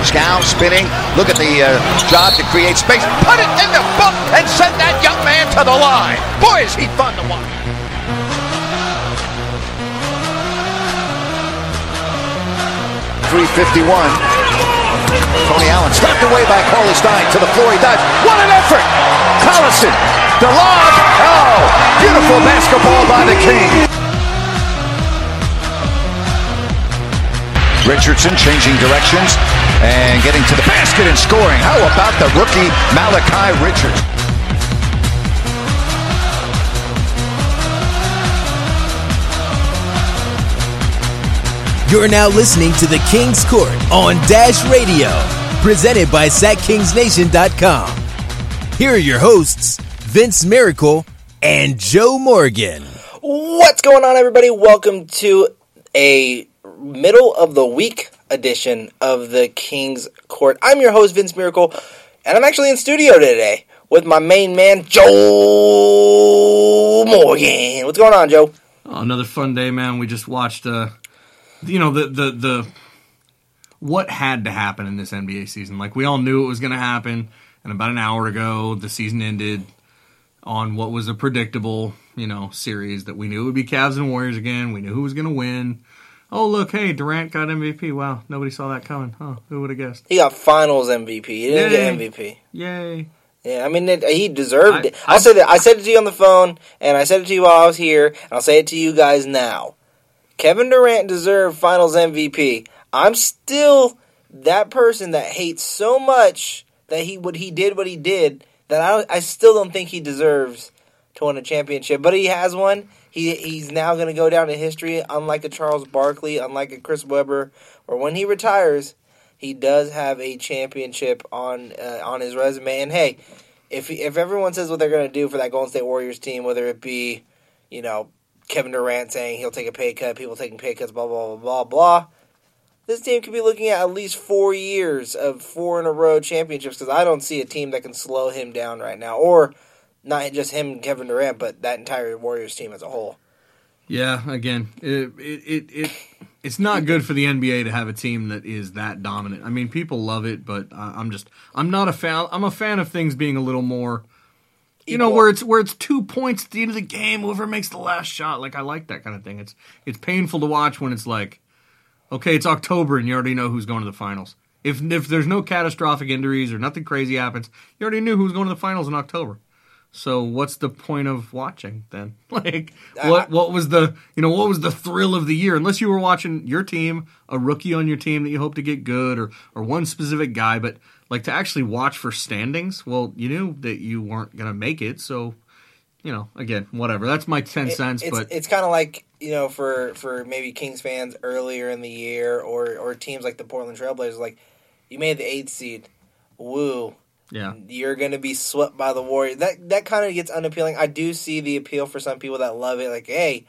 Scal spinning. Look at the job to create space. Put it in the book and send that young man to the line. Boy, is he fun to watch. .351. Tony Allen stopped away by Cauley Stein to the floor. He does. What an effort! Collison, the lob. Oh, beautiful basketball by the King. Richardson changing directions and getting to the basket and scoring. How about the rookie Malachi Richardson? You're now listening to the King's Court on Dash Radio, presented by SacKingsNation.com. Here are your hosts, Vince Miracle and Joe Morgan. What's going on, everybody? Welcome to a middle of the week edition of the King's Court. I'm your host, Vince Miracle, and I'm actually in studio today with my main man, Joe Morgan. What's going on, Joe? Oh, another fun day, man. We just watched, the what had to happen in this NBA season. Like, we all knew it was going to happen, and about an hour ago, the season ended on what was a predictable, series that we knew it would be Cavs and Warriors again. We knew who was going to win. Oh, look, hey, Durant got MVP. Wow, nobody saw that coming. Huh, who would have guessed? He got finals MVP. He didn't get MVP. Yay. Yeah, I mean, he deserved it. I'll say that. I said it to you on the phone, and I said it to you while I was here, and I'll say it to you guys now. Kevin Durant deserved finals MVP. I'm still that person that hates so much that he did what he did that I still don't think he deserves to win a championship. But he has one. He's now going to go down in history, unlike a Charles Barkley, unlike a Chris Webber, or when he retires, he does have a championship on his resume. And hey, if everyone says what they're going to do for that Golden State Warriors team, whether it be, Kevin Durant saying he'll take a pay cut, people taking pay cuts, blah, blah, blah, blah, blah, this team could be looking at least 4 years of 4-in-a-row championships, because I don't see a team that can slow him down right now, or not just him and Kevin Durant, but that entire Warriors team as a whole. Yeah, again, it's not good for the NBA to have a team that is that dominant. I mean, people love it, but I'm not a fan. I'm a fan of things being a little more, where it's 2 points at the end of the game, whoever makes the last shot. Like, I like that kind of thing. It's painful to watch when it's like, okay, it's October and you already know who's going to the finals. If there's no catastrophic injuries or nothing crazy happens, you already knew who was going to the finals in October. So what's the point of watching then? Like, what was the thrill of the year? Unless you were watching your team, a rookie on your team that you hope to get good, or one specific guy. But like, to actually watch for standings, well, you knew that you weren't going to make it. So, again, whatever. That's my 10 cents. But it's kind of like, for maybe Kings fans earlier in the year, or teams like the Portland Trailblazers, like, you made the 8th seed. Woo. Yeah, you're going to be swept by the Warriors. That kind of gets unappealing. I do see the appeal for some people that love it. Like, hey,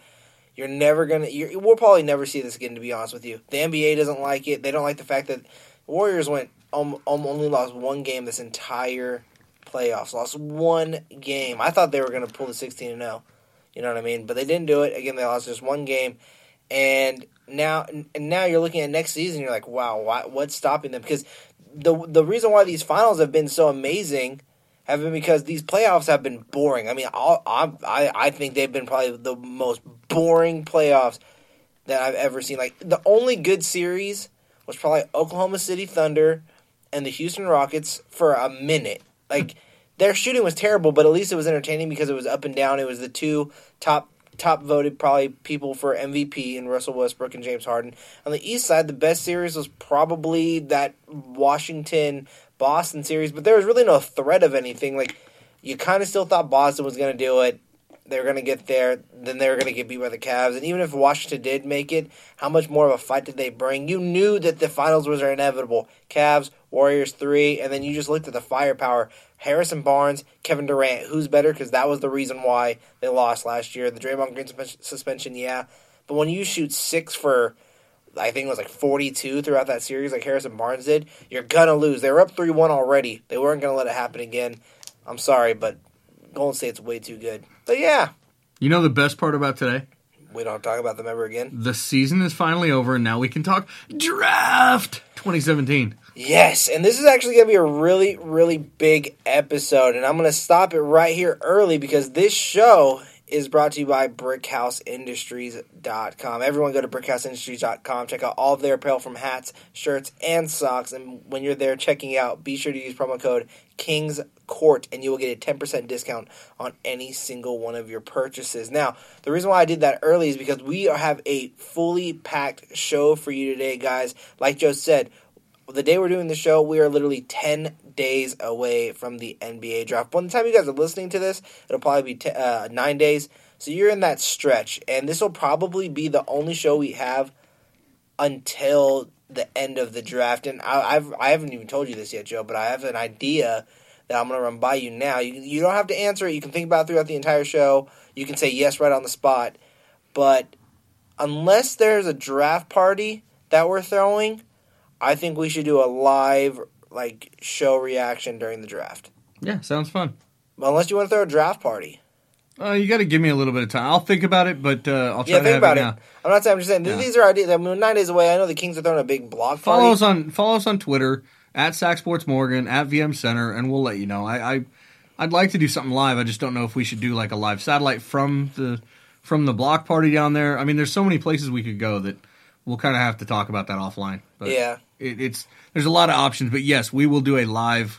we'll probably never see this again, to be honest with you. The NBA doesn't like it. They don't like the fact that the Warriors only lost one game this entire playoffs. Lost one game. I thought they were going to pull the 16-0. You know what I mean? But they didn't do it. Again, they lost just one game. And now you're looking at next season, you're like, wow, what's stopping them? Because the reason why these finals have been so amazing have been because these playoffs have been boring. I mean, I think they've been probably the most boring playoffs that I've ever seen. Like, the only good series was probably Oklahoma City Thunder and the Houston Rockets for a minute. Like, their shooting was terrible, but at least it was entertaining because it was up and down. It was the two top voted probably people for MVP in Russell Westbrook and James Harden. On the East side, the best series was probably that Washington-Boston series, but there was really no threat of anything. Like, you kind of still thought Boston was going to do it. They were going to get there. Then they were going to get beat by the Cavs. And even if Washington did make it, how much more of a fight did they bring? You knew that the finals was inevitable. Cavs, Warriors 3, and then you just looked at the firepower. Harrison Barnes, Kevin Durant. Who's better? Because that was the reason why they lost last year. The Draymond Green suspension, yeah. But when you shoot 6 for, I think it was like 42 throughout that series like Harrison Barnes did, you're going to lose. They were up 3-1 already. They weren't going to let it happen again. I'm sorry, but Golden State's way too good. But yeah. You know the best part about today? We don't talk about them ever again. The season is finally over, and now we can talk Draft 2017. Yes, and this is actually going to be a really, really big episode, and I'm going to stop it right here early because this show is brought to you by BrickHouseIndustries.com. Everyone go to BrickHouseIndustries.com. Check out all of their apparel from hats, shirts, and socks. And when you're there checking out, be sure to use promo code KIngsCourt, and you will get a 10% discount on any single one of your purchases. Now, the reason why I did that early is because we have a fully packed show for you today, guys. Like Joe said, the day we're doing the show, we are literally 10 days away from the NBA draft. By the time you guys are listening to this, it'll probably be 9 days. So you're in that stretch. And this will probably be the only show we have until the end of the draft. And I haven't even told you this yet, Joe, but I have an idea that I'm going to run by you now. You don't have to answer it. You can think about it throughout the entire show. You can say yes right on the spot. But unless there's a draft party that we're throwing, I think we should do a live show reaction during the draft. Yeah, sounds fun. Unless you want to throw a draft party. You got to give me a little bit of time. I'll think about it, but I'll try to think have about it now. I'm not saying. I'm just saying these are ideas. I mean, 9 days away. I know the Kings are throwing a big block party. Follow us on Twitter at SackSportsMorgan at VM Center, and we'll let you know. I'd like to do something live. I just don't know if we should do like a live satellite from the block party down there. I mean, there's so many places we could go that we'll kind of have to talk about that offline. But yeah. There's a lot of options, but yes, we will do a live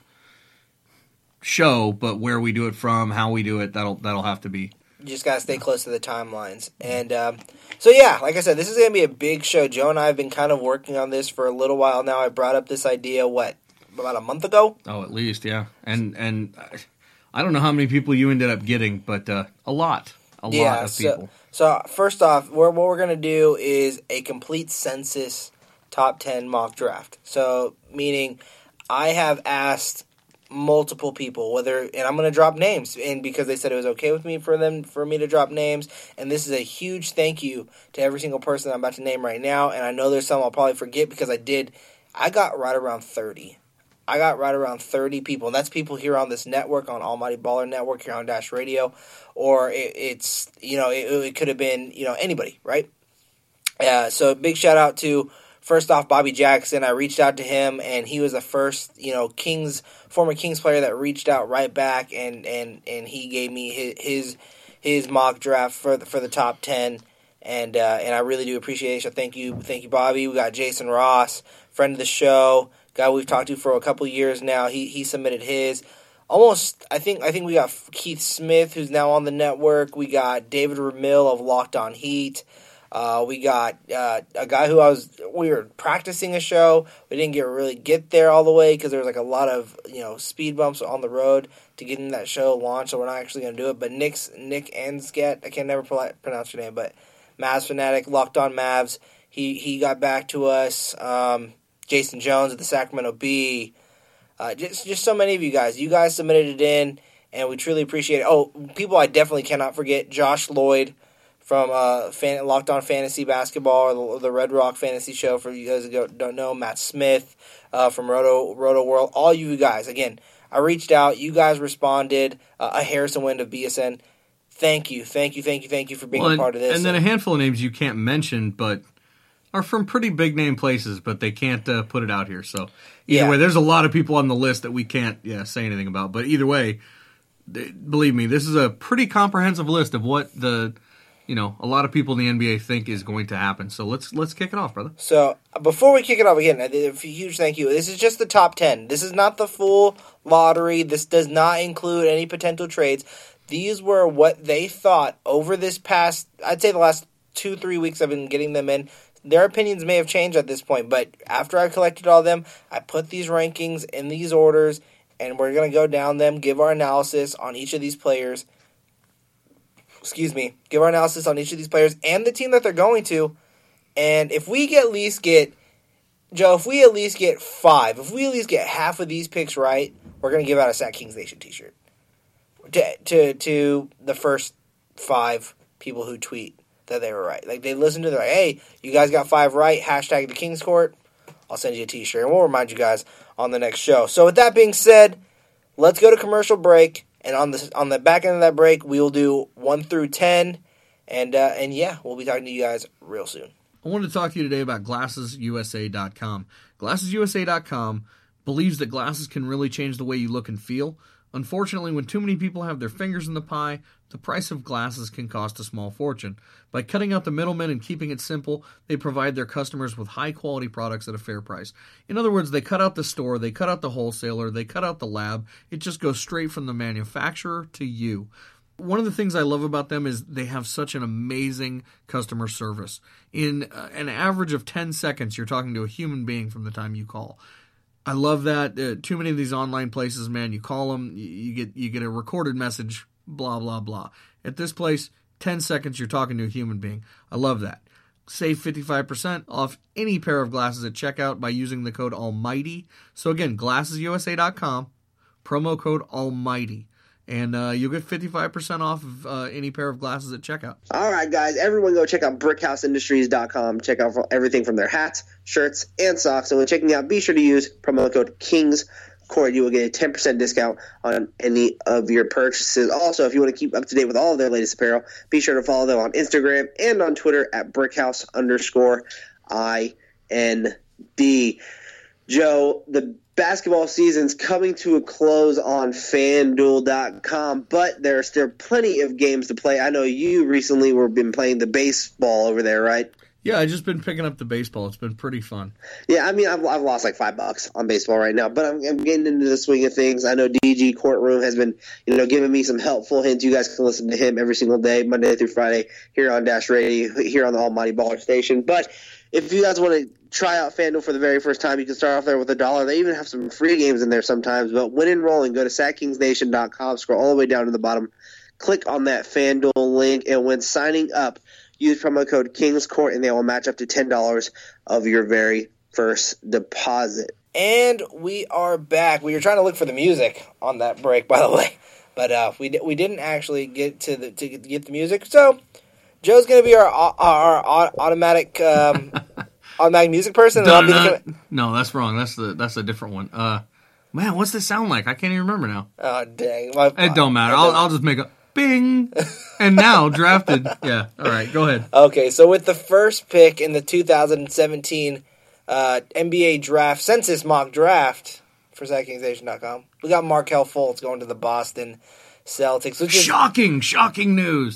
show, but where we do it from, how we do it, that'll have to be. You just got to stay close to the timelines. And so, yeah, like I said, this is going to be a big show. Joe and I have been kind of working on this for a little while now. I brought up this idea, about a month ago? Oh, at least, yeah. And I don't know how many people you ended up getting, but a lot of people. So first off, what we're going to do is a complete census top 10 mock draft. So, meaning I have asked multiple people and I'm going to drop names, and because they said it was okay with me for me to drop names, and this is a huge thank you to every single person I'm about to name right now, and I know there's some I'll probably forget because I got right around 30. I got right around 30 people, and that's people here on this network, on Almighty Baller Network, here on Dash Radio, or it could have been, anybody, right? So big shout out to, first off, Bobby Jackson. I reached out to him, and he was the first, former Kings player that reached out right back, and he gave me his mock draft for the top 10, and I really do appreciate it. So thank you, Bobby. We got Jason Ross, friend of the show, guy we've talked to for a couple years now. He submitted his. Almost, I think we got Keith Smith, who's now on the network. We got David Ramil of Locked On Heat. We got a guy we were practicing a show. We didn't really get there all the way because there was a lot of speed bumps on the road to getting that show launched. So we're not actually going to do it. But Nick Ansgat, I can never pronounce your name, but Mavs fanatic, Locked On Mavs. He got back to us. Jason Jones of the Sacramento Bee. Just so many of you guys. You guys submitted it in, and we truly appreciate it. Oh, people I definitely cannot forget: Josh Lloyd from Locked On Fantasy Basketball, or the Red Rock Fantasy Show, for you guys who don't know. Matt Smith from Roto World. All you guys. Again, I reached out. You guys responded. A Harrison Wind of BSN. Thank you for being a part of this. And then a handful of names you can't mention, but are from pretty big name places, but they can't put it out here. So either way, there's a lot of people on the list that we can't say anything about. But either way, believe me, this is a pretty comprehensive list of what a lot of people in the NBA think is going to happen. So let's kick it off, brother. So before we kick it off, again, a huge thank you. This is just the top 10. This is not the full lottery. This does not include any potential trades. These were what they thought over this past, I'd say the last 2-3 weeks I've been getting them in. Their opinions may have changed at this point, but after I collected all of them, I put these rankings in these orders, and we're going to go down them, give our analysis on each of these players. Give our analysis on each of these players and the team that they're going to. And if we at least get 5, if we at least get half of these picks right, we're going to give out a Sack Kings Nation t-shirt to the first 5 people who tweet that they were right. They listen to it, they're like, hey, you guys got 5 right, hashtag the Kings Court. I'll send you a t-shirt, and we'll remind you guys on the next show. So with that being said, let's go to commercial break. And on the back end of that break, we will do 1 through 10, And yeah, we'll be talking to you guys real soon. I wanted to talk to you today about GlassesUSA.com. GlassesUSA.com believes that glasses can really change the way you look and feel. Unfortunately, when too many people have their fingers in the pie, the price of glasses can cost a small fortune. By cutting out the middlemen and keeping it simple, they provide their customers with high-quality products at a fair price. In other words, they cut out the store, they cut out the wholesaler, they cut out the lab. It just goes straight from the manufacturer to you. One of the things I love about them is they have such an amazing customer service. In an average of 10 seconds, you're talking to a human being from the time you call. I love that. Too many of these online places, man, you call them, you get a recorded message, blah, blah, blah. At this place, 10 seconds, you're talking to a human being. I love that. Save 55% off any pair of glasses at checkout by using the code ALMIGHTY. So again, GlassesUSA.com, promo code ALMIGHTY. And you'll get 55% off of any pair of glasses at checkout. All right, guys, everyone go check out BrickHouseIndustries.com. Check out everything from their hats, shirts, and socks. And when checking out, be sure to use promo code KINGSCOURT. You will get a 10% discount on any of your purchases. Also, if you want to keep up to date with all of their latest apparel, be sure to follow them on Instagram and on Twitter at BrickHouse_IND. Joe, the basketball season's coming to a close on FanDuel.com, but there are still plenty of games to play. I know you recently been playing the baseball over there, right? Yeah, I've just been picking up the baseball. It's been pretty fun. Yeah, I mean, I've lost like $5 on baseball right now, but I'm getting into the swing of things. I know DG Courtroom has been, giving me some helpful hints. You guys can listen to him every single day, Monday through Friday, here on Dash Radio, here on the Almighty Baller Station. But if you guys want to try out FanDuel for the very first time, you can start off there with $1. They even have some free games in there sometimes. But when enrolling, go to SatKingsNation.com, scroll all the way down to the bottom, click on that FanDuel link, and when signing up, use promo code KingsCourt, and they will match up to $10 of your very first deposit. And we are back. We were trying to look for the music on that break, by the way, but we didn't actually get to get the music. So Joe's going to be our automatic music person. No, that's wrong. That's a different one. Man, what's this sound like? I can't even remember now. Oh dang! It don't matter. I'll just make a bing, and now drafted. Yeah. All right. Go ahead. Okay. So with the first pick in the 2017 NBA draft census mock draft for SatKingsNation.com, we got Markelle Fultz going to the Boston Celtics. Which is shocking news.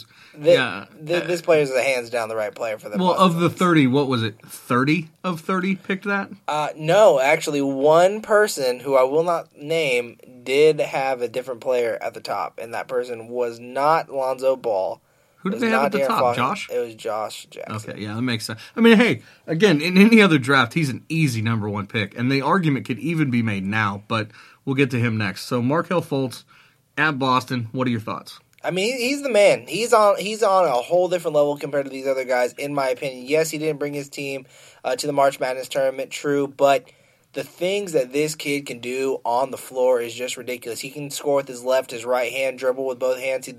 This player is a hands down the right player for them. Well, of the 30, what was it? 30 of 30 picked that? No, actually, one person who I will not name did have a different player at the top, and that person was not Lonzo Ball. Who did they have at the top? Josh? It was Josh Jackson. Okay, yeah, that makes sense. I mean, hey, again, in any other draft, he's an easy number one pick, and the argument could even be made now, but we'll get to him next. So, Markelle Fultz at Boston, what are your thoughts? I mean, he's the man. He's on a whole different level compared to these other guys, in my opinion. Yes, he didn't bring his team to the March Madness tournament, true, but the things that this kid can do on the floor is just ridiculous. He can score with his left, his right hand, dribble with both hands.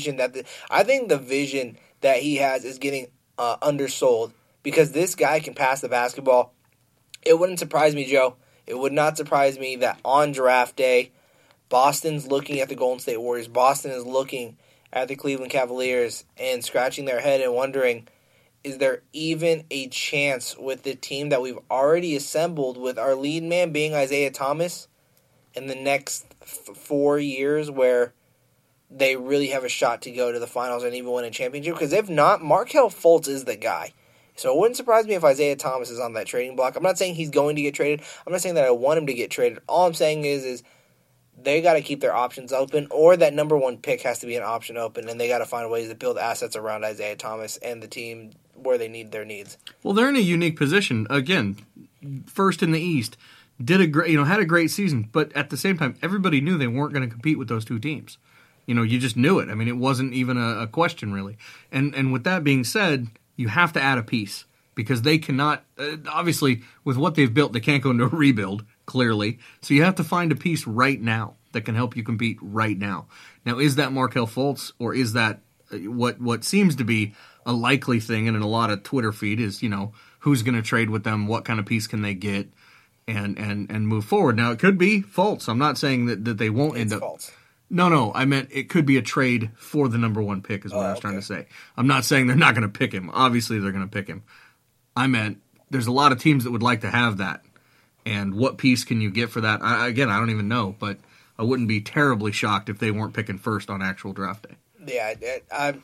I think the vision that he has is getting undersold, because this guy can pass the basketball. It wouldn't surprise me, Joe. It would not surprise me that on draft day, Boston's looking at the Golden State Warriors. Boston is looking at the Cleveland Cavaliers and scratching their head and wondering, is there even a chance with the team that we've already assembled, with our lead man being Isaiah Thomas, in the next 4 years, where they really have a shot to go to the finals and even win a championship? Because if not, Markelle Fultz is the guy. So it wouldn't surprise me if Isaiah Thomas is on that trading block. I'm not saying he's going to get traded. I'm not saying that I want him to get traded. All I'm saying is they got to keep their options open, or that number one pick has to be an option open, and they got to find ways to build assets around Isaiah Thomas and the team where they need their needs. Well, they're in a unique position. Again, first in the East, had a great season, but at the same time, everybody knew they weren't going to compete with those two teams. You just knew it. I mean, it wasn't even a question, really. And with that being said, you have to add a piece, because they cannot, obviously, with what they've built, they can't go into a rebuild, clearly. So you have to find a piece right now that can help you compete right now. Now, is that Markelle Fultz, or is that what seems to be a likely thing, and in a lot of Twitter feed is, who's going to trade with them, what kind of piece can they get, and move forward. Now, it could be Fultz. I'm not saying that they won't end up. Fultz. No, I meant it could be a trade for the number 1 pick is what I was trying to say. I'm not saying they're not going to pick him. Obviously, they're going to pick him. I meant there's a lot of teams that would like to have that. And what piece can you get for that? I don't even know, but I wouldn't be terribly shocked if they weren't picking first on actual draft day. Yeah,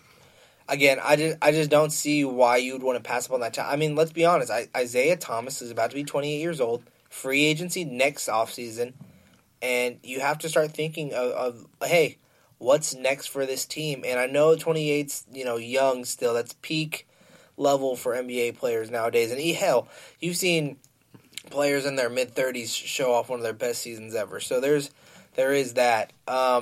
I just don't see why you would want to pass up on that time. I mean, let's be honest. Isaiah Thomas is about to be 28 years old, free agency next offseason, and you have to start thinking of hey, what's next for this team? And I know 28's young still. That's peak level for NBA players nowadays. And hell, you've seen players in their mid-30s show off one of their best seasons ever. So there is that.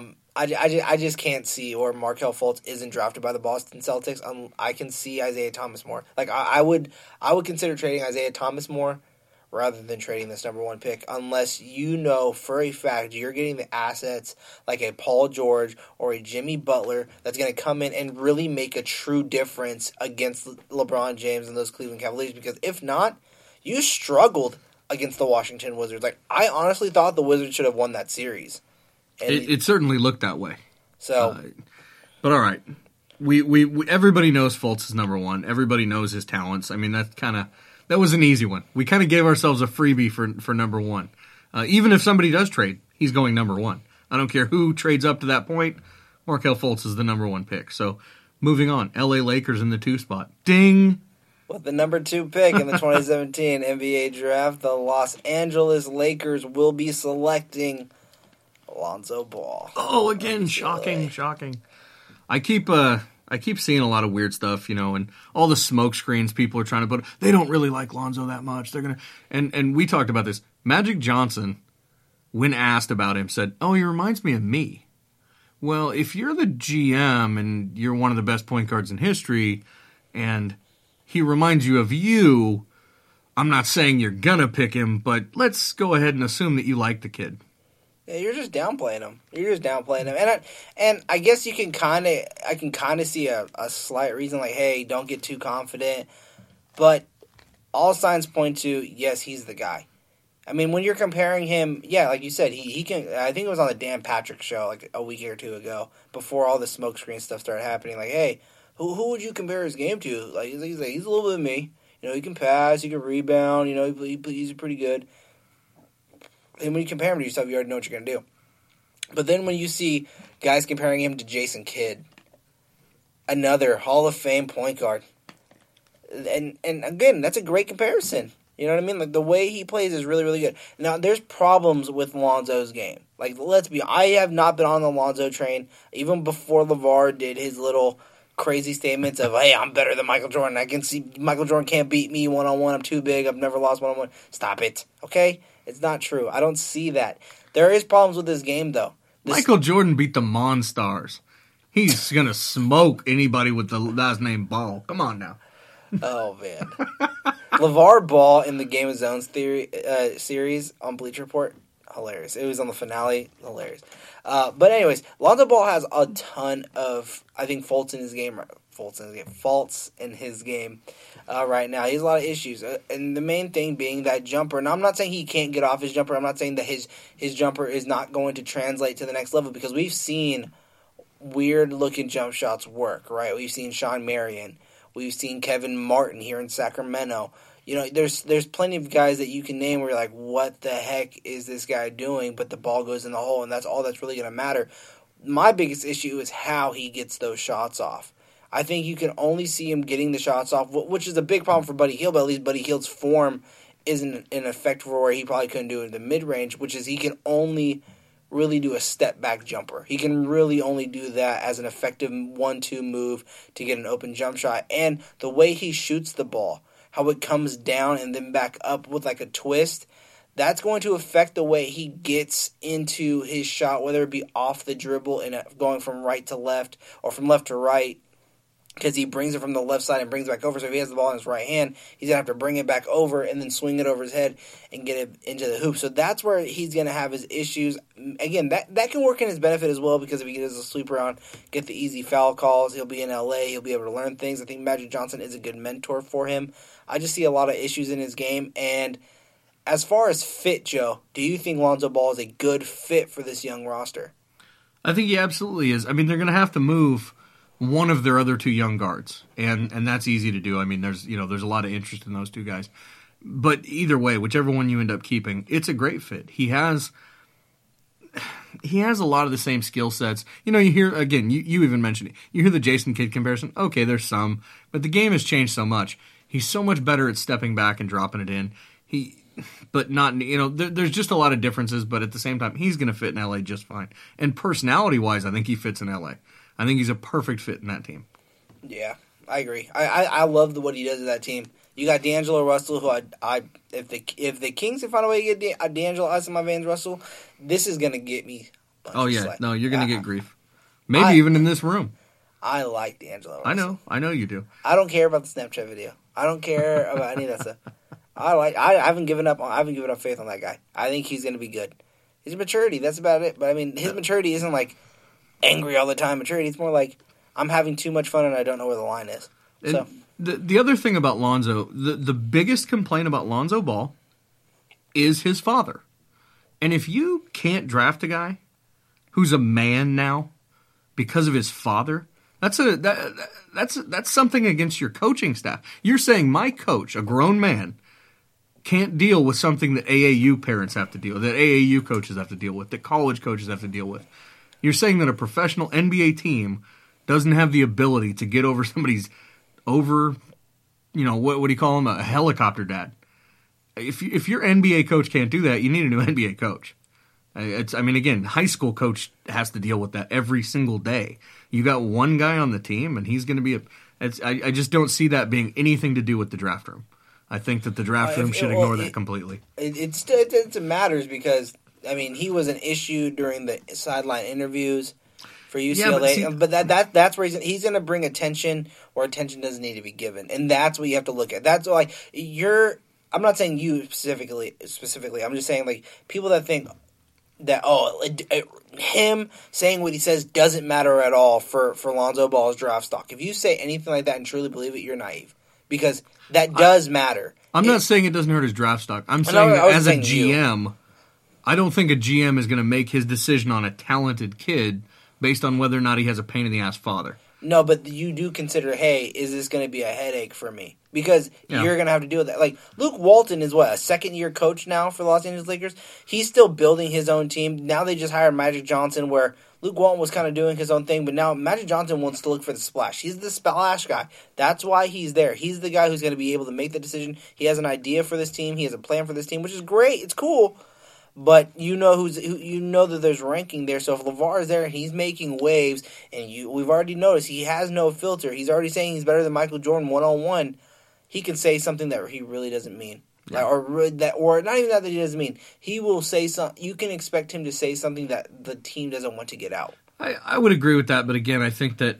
I just can't see, or Markelle Fultz isn't drafted by the Boston Celtics. I can see Isaiah Thomas more. Like I would consider trading Isaiah Thomas more rather than trading this number 1 pick, unless you know for a fact you're getting the assets like a Paul George or a Jimmy Butler that's going to come in and really make a true difference against LeBron James and those Cleveland Cavaliers. Because if not, you struggled against the Washington Wizards. Like I honestly thought the Wizards should have won that series. It certainly looked that way. So, but all right, we everybody knows Fultz is number 1. Everybody knows his talents. I mean, that was an easy one. We kind of gave ourselves a freebie for number 1. Even if somebody does trade, he's going number 1. I don't care who trades up to that point. Markelle Fultz is the number 1 pick. So moving on, L.A. Lakers in the 2 spot. Ding. With the number 2 pick in the 2017 NBA draft, the Los Angeles Lakers will be selecting Lonzo Ball. Oh, again, shocking. I keep seeing a lot of weird stuff, and all the smoke screens people are trying to put. They don't really like Lonzo that much. They're gonna and we talked about this. Magic Johnson, when asked about him, said, "Oh, he reminds me of me." Well, if you're the GM and you're one of the best point guards in history, and he reminds you of you, I'm not saying you're gonna pick him, but let's go ahead and assume that you like the kid. Yeah, you're just downplaying him. And I guess I can kind of see a slight reason, like, hey, don't get too confident. But all signs point to, yes, he's the guy. I mean, when you're comparing him, yeah, like you said, he can. I think it was on the Dan Patrick show like a week or 2 ago, before all the smokescreen stuff started happening. Like, hey, who would you compare his game to? Like, he's a little bit of me. He can pass, he can rebound. He's pretty good. And when you compare him to yourself, you already know what you're going to do. But then when you see guys comparing him to Jason Kidd, another Hall of Fame point guard, and again, that's a great comparison. You know what I mean? Like, the way he plays is really, really good. Now, there's problems with Lonzo's game. Like, I have not been on the Lonzo train, even before LeVar did his little crazy statements of, hey, I'm better than Michael Jordan. I can see Michael Jordan can't beat me one-on-one. I'm too big. I've never lost one-on-one. Stop it. Okay? It's not true. I don't see that. There is problems with this game, though. Michael Jordan beat the Monstars. He's going to smoke anybody with the last name Ball. Come on now. Oh, man. LeVar Ball in the Game of Zones series on Bleacher Report, hilarious. It was on the finale, hilarious. But anyways, Lonzo Ball has a ton of, I think, faults in his game right now. He has a lot of issues, and the main thing being that jumper. And I'm not saying he can't get off his jumper. I'm not saying that his jumper is not going to translate to the next level, because we've seen weird-looking jump shots work, right? We've seen Sean Marion. We've seen Kevin Martin here in Sacramento. There's plenty of guys that you can name where you're like, what the heck is this guy doing? But the ball goes in the hole, and that's all that's really going to matter. My biggest issue is how he gets those shots off. I think you can only see him getting the shots off, which is a big problem for Buddy Hield, but at least Buddy Hield's form isn't in effect for where he probably couldn't do it in the mid-range, which is he can only really do a step-back jumper. He can really only do that as an effective 1-2 move to get an open jump shot. And the way he shoots the ball, how it comes down and then back up with like a twist, that's going to affect the way he gets into his shot, whether it be off the dribble and going from right to left or from left to right, because he brings it from the left side and brings it back over. So if he has the ball in his right hand, he's going to have to bring it back over and then swing it over his head and get it into the hoop. So that's where he's going to have his issues. Again, that can work in his benefit as well, because if he gets a sleep around, get the easy foul calls, he'll be in LA, he'll be able to learn things. I think Magic Johnson is a good mentor for him. I just see a lot of issues in his game. And as far as fit, Joe, do you think Lonzo Ball is a good fit for this young roster? I think he absolutely is. I mean, they're going to have to move one of their other two young guards, and that's easy to do. I mean, there's a lot of interest in those two guys. But either way, whichever one you end up keeping, it's a great fit. He has a lot of the same skill sets. You hear, again, you even mentioned it. You hear the Jason Kidd comparison. Okay, there's some, but the game has changed so much. He's so much better at stepping back and dropping it in. But not, there's just a lot of differences, but at the same time, he's going to fit in LA just fine. And personality-wise, I think he fits in LA. I think he's a perfect fit in that team. Yeah, I agree. I love what he does with that team. You got D'Angelo Russell, who if the Kings can find a way to get D'Angelo out of my veins, Russell, this is going to get me a bunch of slack. No, you're going to get grief. Maybe even in this room. I like D'Angelo Russell. I know you do. I don't care about the Snapchat video. I don't care about any of that stuff. I haven't given up faith on that guy. I think he's going to be good. His maturity, that's about it. But I mean, his maturity isn't like angry all the time maturity. It's more like I'm having too much fun and I don't know where the line is. So the other thing about Lonzo, the biggest complaint about Lonzo Ball is his father. And if you can't draft a guy who's a man now because of his father, that's something against your coaching staff. You're saying my coach, a grown man, can't deal with something that AAU parents have to deal with, that AAU coaches have to deal with, that college coaches have to deal with. You're saying that a professional NBA team doesn't have the ability to get over somebody's what do you call him, a helicopter dad. If your NBA coach can't do that, you need a new NBA coach. Again, high school coach has to deal with that every single day. You got one guy on the team, and he's going to be I just don't see that being anything to do with the draft room. I think that the draft room should ignore that completely. It matters because, I mean, he was an issue during the sideline interviews for UCLA. Yeah, but that's where he's going to bring attention where attention doesn't need to be given. And that's what you have to look at. That's why I'm not saying you specifically. I'm just saying, like, people that think that, him saying what he says doesn't matter at all for Lonzo Ball's draft stock. If you say anything like that and truly believe it, you're naive. Because that does matter. I'm not saying it doesn't hurt his draft stock. I'm saying that as a GM, I don't think a GM is going to make his decision on a talented kid based on whether or not he has a pain-in-the-ass father. No, but you do consider, hey, is this going to be a headache for me? Because you're going to have to deal with that. Like, Luke Walton is, a second-year coach now for the Los Angeles Lakers? He's still building his own team. Now they just hired Magic Johnson, where Luke Walton was kind of doing his own thing, but now Magic Johnson wants to look for the splash. He's the splash guy. That's why he's there. He's the guy who's going to be able to make the decision. He has an idea for this team. He has a plan for this team, which is great. It's cool. But you know that there's ranking there. So if LeVar is there and he's making waves, and we've already noticed he has no filter. He's already saying he's better than Michael Jordan 1-on-1. He can say something that he really doesn't mean, or not even that he doesn't mean. He will say something. You can expect him to say something that the team doesn't want to get out. I would agree with that, but again, I think that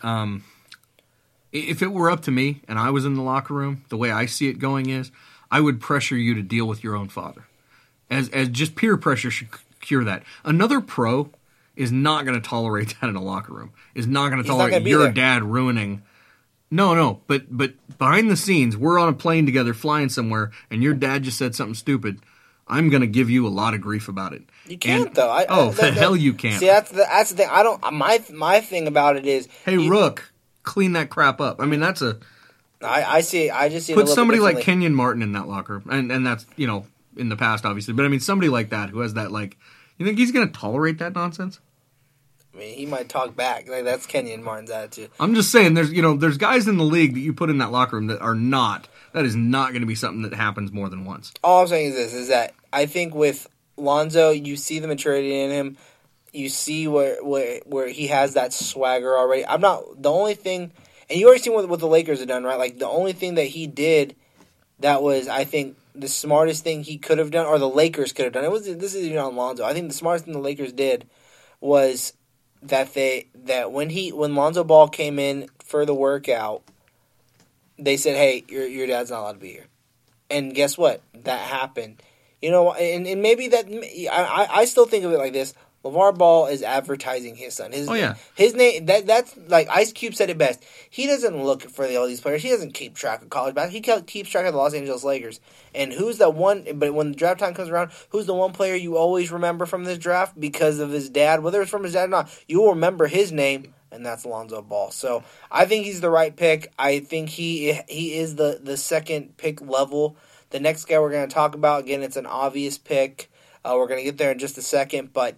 if it were up to me and I was in the locker room, the way I see it going is, I would pressure you to deal with your own father. As just peer pressure should cure that. Another pro is not going to tolerate that in a locker room. Is not going to tolerate your dad ruining. No. But behind the scenes, we're on a plane together flying somewhere, and your dad just said something stupid. I'm going to give you a lot of grief about it. You can't, though. Hell you can't. See, that's the thing. I don't. My thing about it is, hey, Rook, clean that crap up. I mean, that's a. I see. I just see. Put somebody like Kenyon Martin in that locker, and that's in the past, obviously. But I mean, somebody like that who has that, you think he's going to tolerate that nonsense? I mean, he might talk back. Like, that's Kenyon Martin's attitude. I'm just saying, there's guys in the league that you put in that locker room that is not going to be something that happens more than once. All I'm saying is that I think with Lonzo, you see the maturity in him. You see where he has that swagger already. The only thing, and you already seen what the Lakers have done, right? Like, the only thing that he did that was, I think, the smartest thing he could have done, or the Lakers could have done. This is on Lonzo. I think the smartest thing the Lakers did was that when Lonzo Ball came in for the workout, they said, "Hey, your dad's not allowed to be here." And guess what? That happened. And maybe that I still think of it like this. LeVar Ball is advertising his son. His name. That's like Ice Cube said it best. He doesn't look for all these players. He doesn't keep track of college basketball. He keeps track of the Los Angeles Lakers. And who's the one? But when the draft time comes around, who's the one player you always remember from this draft because of his dad? Whether it's from his dad or not, you will remember his name, and that's Lonzo Ball. So I think he's the right pick. I think he is the second pick level. The next guy we're going to talk about, again, it's an obvious pick. We're going to get there in just a second, but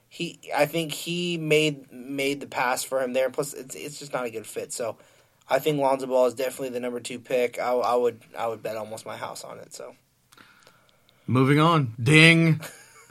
I think he made the pass for him there. And plus, it's just not a good fit. So I think Lonzo Ball is definitely the number 2 pick. I would bet almost my house on it. So moving on, ding.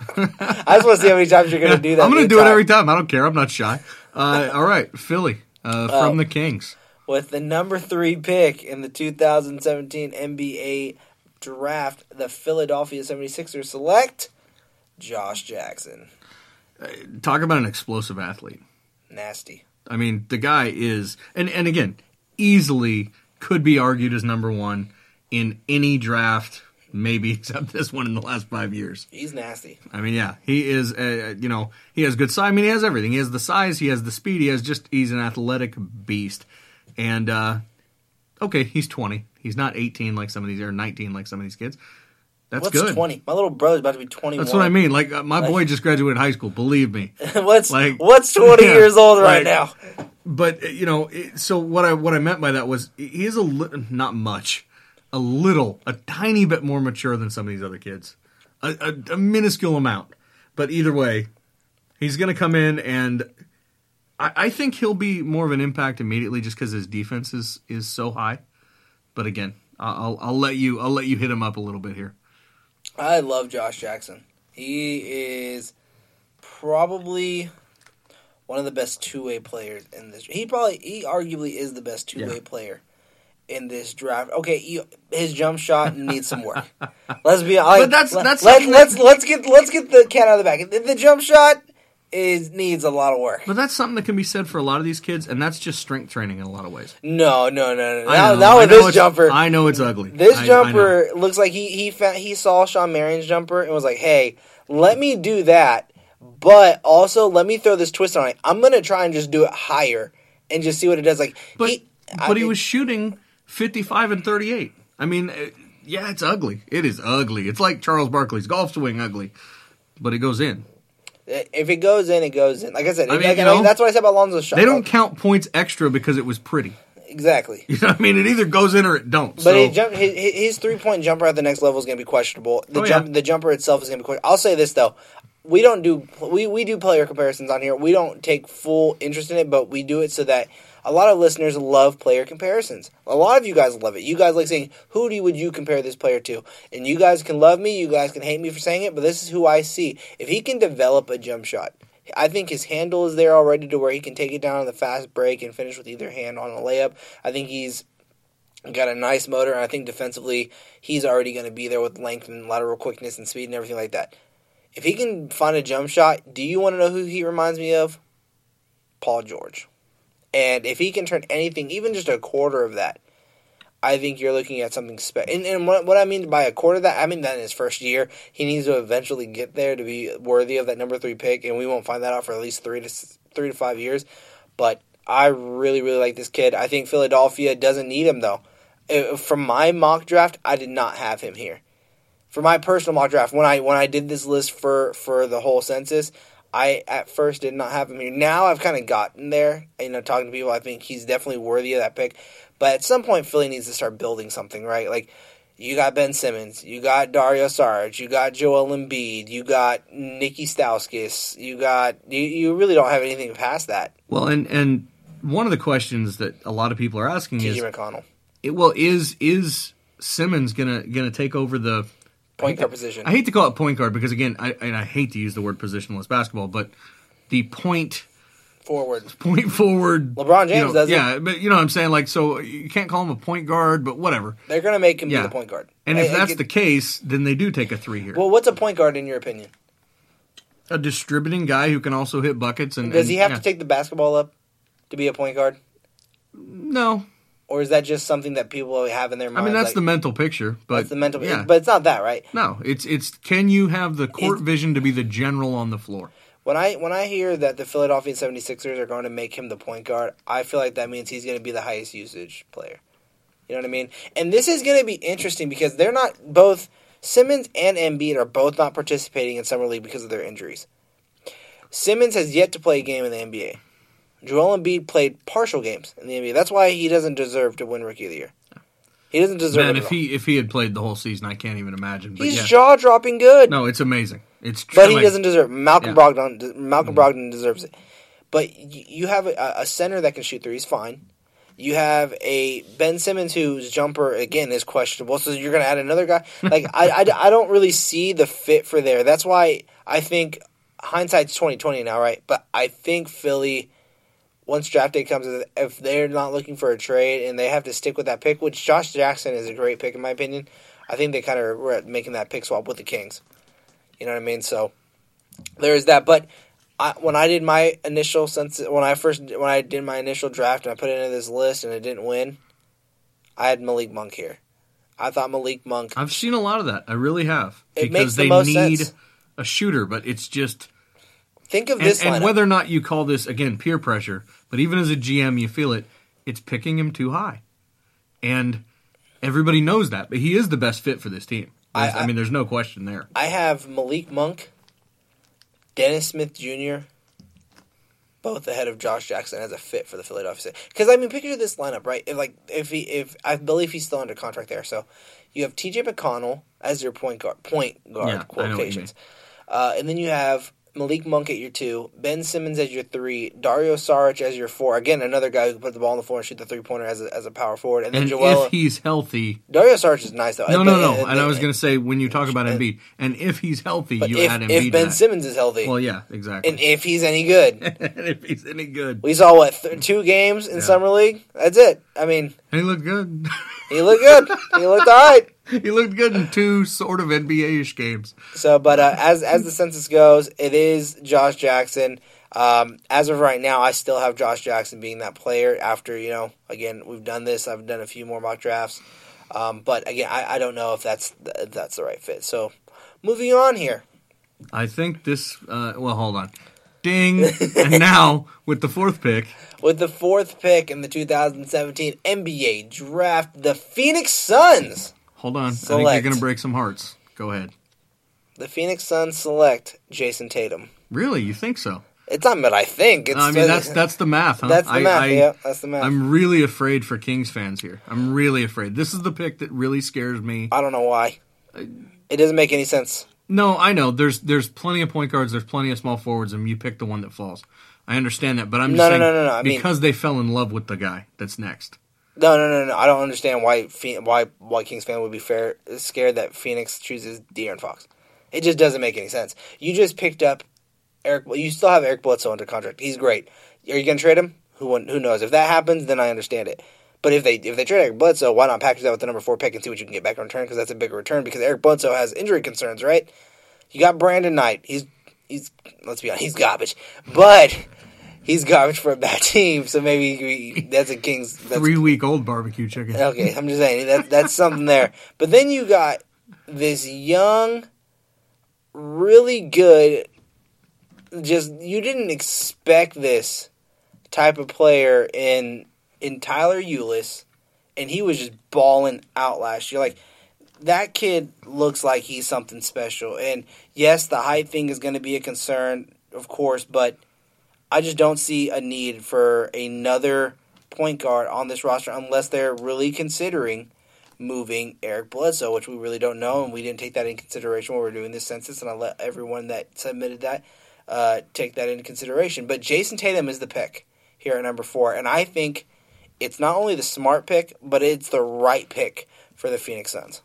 I just want to see how many times you're going to do that. I'm going to do it every time. I don't care. I'm not shy. All right, Philly from the Kings with the number 3 pick in the 2017 NBA draft. The Philadelphia 76ers select Josh Jackson. Talk about an explosive athlete. Nasty. I mean, the guy is, and again, easily could be argued as number 1 in any draft, maybe except this one in the last 5 years. He's nasty. I mean, yeah, he is, he has good size. I mean, he has everything. He has the size, he has the speed, he's an athletic beast. And, okay, he's 20. He's not 18 like some of these, or 19 like some of these kids. What's good. 20? My little brother's about to be 21. That's what I mean. Like, my boy just graduated high school, believe me. What's 20 years old right now? But, so what I meant by that was he is not much, a tiny bit more mature than some of these other kids. A minuscule amount. But either way, he's going to come in, and I think he'll be more of an impact immediately just because his defense is so high. But again, I'll let you hit him up a little bit here. I love Josh Jackson. He is probably one of the best two-way players in this. He arguably is the best two-way player in this draft. Okay, his jump shot needs some work. Let's be honest. But let's get the cat out of the bag. The jump shot needs a lot of work. But that's something that can be said for a lot of these kids, and that's just strength training in a lot of ways. No. Now with this jumper, I know it's ugly. This jumper looks like he saw Shawn Marion's jumper and was like, "Hey, let me do that, but also let me throw this twist on it. I'm gonna try and just do it higher and just see what it does." Like, he was shooting 55 and 38. I mean, yeah, it's ugly. It is ugly. It's like Charles Barkley's golf swing ugly, but it goes in. If it goes in, it goes in. Like I said, that's what I said about Lonzo's shot. They don't count points extra because it was pretty. Exactly. You know what I mean? It either goes in or it don't. But his 3-point jumper at the next level is going to be questionable. The jumper itself is going to be questionable. I'll say this, though. We do player comparisons on here. We don't take full interest in it, but we do it so that a lot of listeners love player comparisons. A lot of you guys love it. You guys like saying, would you compare this player to? And you guys can love me, you guys can hate me for saying it, but this is who I see. If he can develop a jump shot, I think his handle is there already to where he can take it down on the fast break and finish with either hand on a layup. I think he's got a nice motor, and I think defensively he's already going to be there with length and lateral quickness and speed and everything like that. If he can find a jump shot, do you want to know who he reminds me of? Paul George. And if he can turn anything, even just a quarter of that, I think you're looking at something special. And what I mean by a quarter of that, I mean that in his first year, he needs to eventually get there to be worthy of that number 3 pick, and we won't find that out for at least 3 to 5 years. But I really, really like this kid. I think Philadelphia doesn't need him, though. From my mock draft, I did not have him here. For my personal mock draft, when I did this list for the whole census, I at first did not have him here. Now I've kind of gotten there. Talking to people, I think he's definitely worthy of that pick. But at some point, Philly needs to start building something, right? Like, you got Ben Simmons, you got Dario Saric, you got Joel Embiid, you got Nicky Stauskas, you really don't have anything past that. Well, and one of the questions that a lot of people are asking T.J. is, McConnell. Is Simmons gonna take over the point guard position? I hate to call it point guard because, again, I hate to use the word positionless basketball, but the point forward. LeBron James does it. Yeah, but you know what I'm saying? Like, so you can't call him a point guard, but whatever. They're going to make him be the point guard. And if that's the case, then they do take a 3 here. Well, what's a point guard in your opinion? A distributing guy who can also hit buckets. Does he have to take the basketball up to be a point guard? No. Or is that just something that people have in their minds? I mean, that's the mental picture. But that's the mental picture. But it's not that, right? No. It's can you have the court vision to be the general on the floor? When I hear that the Philadelphia 76ers are going to make him the point guard, I feel like that means he's going to be the highest usage player. You know what I mean? And this is going to be interesting because they're not both Simmons and Embiid are both not participating in Summer League because of their injuries. Simmons has yet to play a game in the NBA. Joel Embiid played partial games in the NBA. That's why he doesn't deserve to win Rookie of the Year. He doesn't deserve it. Man, if he had played the whole season, I can't even imagine. But he's jaw-dropping good. No, it's amazing. It's but he doesn't deserve it. Malcolm Brogdon deserves it. But you have a center that can shoot threes, fine. You have a Ben Simmons whose jumper, again, is questionable, so you're going to add another guy. Like I don't really see the fit for there. That's why I think hindsight's 20/20 now, right? But I think Philly, once draft day comes, if they're not looking for a trade and they have to stick with that pick, which Josh Jackson is a great pick in my opinion, I think they kind of were making that pick swap with the Kings. You know what I mean? So there is that. But when I did my initial when I did my initial draft and I put it into this list and it didn't win, I had Malik Monk here. I thought Malik Monk. I've seen a lot of that. I really have. It makes the most sense. Need a shooter, but it's just. Think of this lineup. And whether or not you call this, again, peer pressure, but even as a GM, you feel it, it's picking him too high. And everybody knows that, but he is the best fit for this team. I mean, there's no question there. I have Malik Monk, Dennis Smith Jr., both ahead of Josh Jackson as a fit for the Philadelphia 76ers. Because, I mean, picture this lineup, right? If I believe he's still under contract there. So you have T.J. McConnell as your point guard quotations. And then you have Malik Monk at your 2, Ben Simmons as your 3, Dario Saric as your 4. Again, another guy who can put the ball on the floor and shoot the three-pointer as a power forward. And then Joel. If he's healthy. Dario Saric is nice, though. No. And I was going to say, when you talk about Embiid, and if he's healthy, you add Embiid. If Ben Simmons is healthy. Well, yeah, exactly. And if he's any good. We saw, 2 games in Summer League? That's it. I mean. And he looked good. He looked good. He looked all right. He looked good in 2 sort of NBA-ish games. So, but as the census goes, it is Josh Jackson. As of right now, I still have Josh Jackson being that player after, again, we've done this. I've done a few more mock drafts. But, again, I don't know if that's the right fit. So, moving on here. I think this, hold on. Ding. And now, with the 4th pick. With the 4th pick in the 2017 NBA draft, the Phoenix Suns. Hold on. Select. I think you're going to break some hearts. Go ahead. The Phoenix Suns select Jason Tatum. Really? You think so? It's not what I think. I mean, that's the math, huh? That's the math, that's the math. I'm really afraid for Kings fans here. I'm really afraid. This is the pick that really scares me. I don't know why. It doesn't make any sense. No, I know. There's plenty of point guards. There's plenty of small forwards, and you pick the one that falls. I understand that, but I'm just saying no. Because they fell in love with the guy that's next. No. I don't understand why Kings fan would be scared that Phoenix chooses De'Aaron Fox. It just doesn't make any sense. You just picked up you still have Eric Bledsoe under contract. He's great. Are you going to trade him? Who knows? If that happens, then I understand it. But if they trade Eric Bledsoe, why not package that with the number 4 pick and see what you can get back in return? Because that's a bigger return. Because Eric Bledsoe has injury concerns, right? You got Brandon Knight. He's let's be honest, he's garbage. But he's garbage for a bad team, so maybe that's a Kings. 3-week-old barbecue chicken. Okay, I'm just saying that's something there. But then you got this young, really good. Just you didn't expect this type of player in Tyler Ulis, and he was just balling out last year. Like, that kid looks like he's something special. And yes, the height thing is going to be a concern, of course, but I just don't see a need for another point guard on this roster unless they're really considering moving Eric Bledsoe, which we really don't know, and we didn't take that into consideration when we were doing this census, and I let everyone that submitted that take that into consideration. But Jason Tatum is the pick here at number 4, and I think it's not only the smart pick, but it's the right pick for the Phoenix Suns.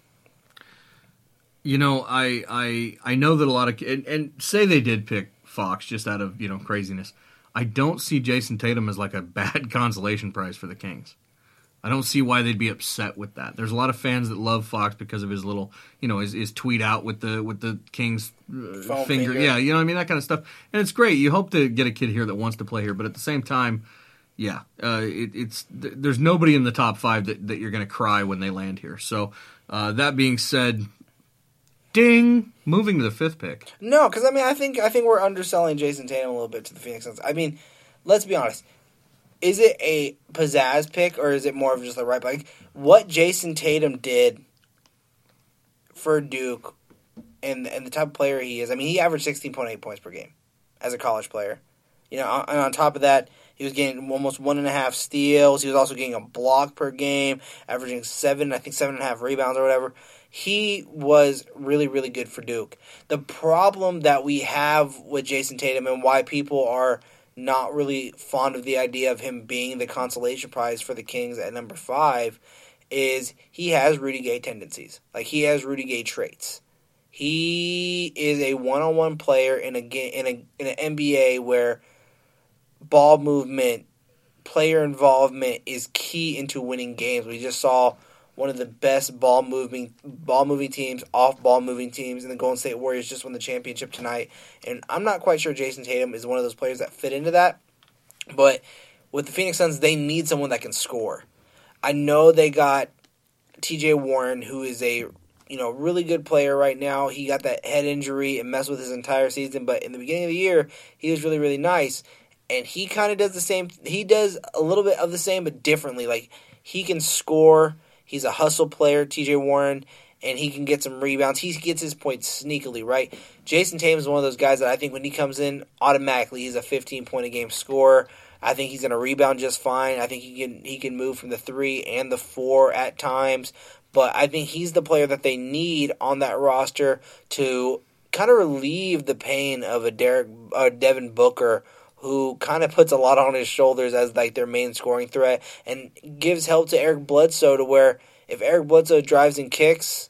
You know, I know that a lot of and say they did pick Fox just out of craziness. I don't see Jason Tatum as like a bad consolation prize for the Kings. I don't see why they'd be upset with that. There's a lot of fans that love Fox because of his little, his tweet out with the Kings finger. Yeah, you know what I mean, that kind of stuff. And it's great. You hope to get a kid here that wants to play here, but at the same time, yeah, there's nobody in the top 5 that you're going to cry when they land here. So that being said, Ding! Moving to the 5th pick. No, because I think we're underselling Jason Tatum a little bit to the Phoenix Suns. I mean, let's be honest. Is it a pizzazz pick or is it more of just the right pick? Like, what Jason Tatum did for Duke and the type of player he is. I mean, he averaged 16.8 points per game as a college player. And on top of that, he was getting almost 1.5 steals. He was also getting a block per game, averaging 7.5 rebounds or whatever. He was really, really good for Duke. The problem that we have with Jason Tatum and why people are not really fond of the idea of him being the consolation prize for the Kings at number 5 is he has Rudy Gay tendencies. Like, he has Rudy Gay traits. He is a one-on-one player in an NBA where ball movement, player involvement is key into winning games. We just saw one of the best ball moving teams, off ball moving teams, and the Golden State Warriors just won the championship tonight. And I'm not quite sure Jason Tatum is one of those players that fit into that. But with the Phoenix Suns, they need someone that can score. I know they got T.J. Warren, who is a really good player right now. He got that head injury and messed with his entire season, but in the beginning of the year, he was really, really nice. And he kind of does the same. He does a little bit of the same, but differently. Like, he can score. He's a hustle player, T.J. Warren, and he can get some rebounds. He gets his points sneakily, right? Jason Tatum is one of those guys that I think when he comes in, automatically he's a 15-point-a-game scorer. I think he's going to rebound just fine. I think he can move from the 3 and the 4 at times. But I think he's the player that they need on that roster to kind of relieve the pain of a Devin Booker, who kind of puts a lot on his shoulders as like their main scoring threat, and gives help to Eric Bledsoe to where if Eric Bledsoe drives and kicks,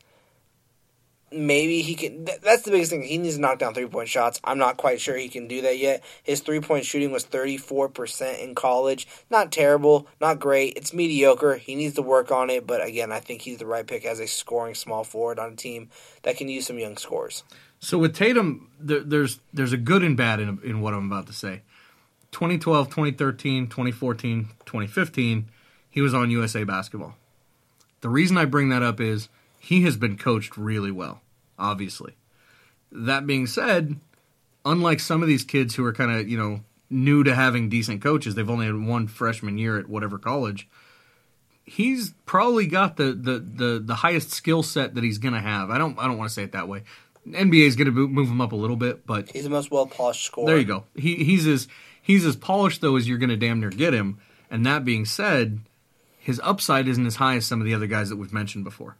maybe he can. That's the biggest thing. He needs to knock down 3-point shots. I'm not quite sure he can do that yet. His 3-point shooting was 34% in college. Not terrible, not great. It's mediocre. He needs to work on it. But again, I think he's the right pick as a scoring small forward on a team that can use some young scorers. So with Tatum, there's a good and bad in what I'm about to say. 2012, 2013, 2014, 2015, he was on USA Basketball. The reason I bring that up is he has been coached really well, obviously. That being said, unlike some of these kids who are kind of, new to having decent coaches, they've only had one freshman year at whatever college, he's probably got the highest skill set that he's going to have. I don't want to say it that way. NBA is going to move him up a little bit, but he's the most well-polished scorer. There you go. He's as polished, though, as you're going to damn near get him. And that being said, his upside isn't as high as some of the other guys that we've mentioned before.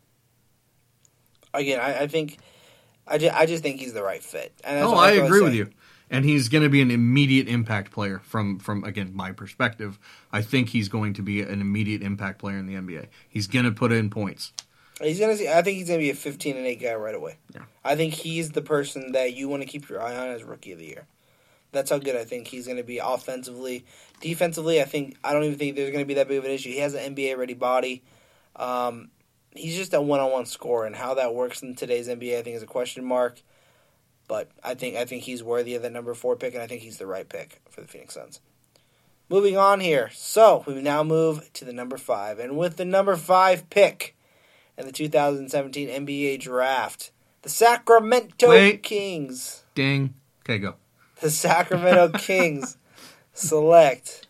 Again, I just think he's the right fit. And I agree with you. And he's going to be an immediate impact player from again, my perspective. I think he's going to be an immediate impact player in the NBA. He's going to put in points. I think he's going to be a 15-8 guy right away. Yeah. I think he's the person that you want to keep your eye on as Rookie of the Year. That's how good I think he's going to be offensively. Defensively, I don't even think there's going to be that big of an issue. He has an NBA-ready body. He's just a one-on-one scorer, and how that works in today's NBA, I think, is a question mark. But I think he's worthy of the number 4 pick, and I think he's the right pick for the Phoenix Suns. Moving on here. So, we now move to the number 5. And with the number 5 pick in the 2017 NBA Draft, the Sacramento Kings. Ding. Okay, go. The Sacramento Kings select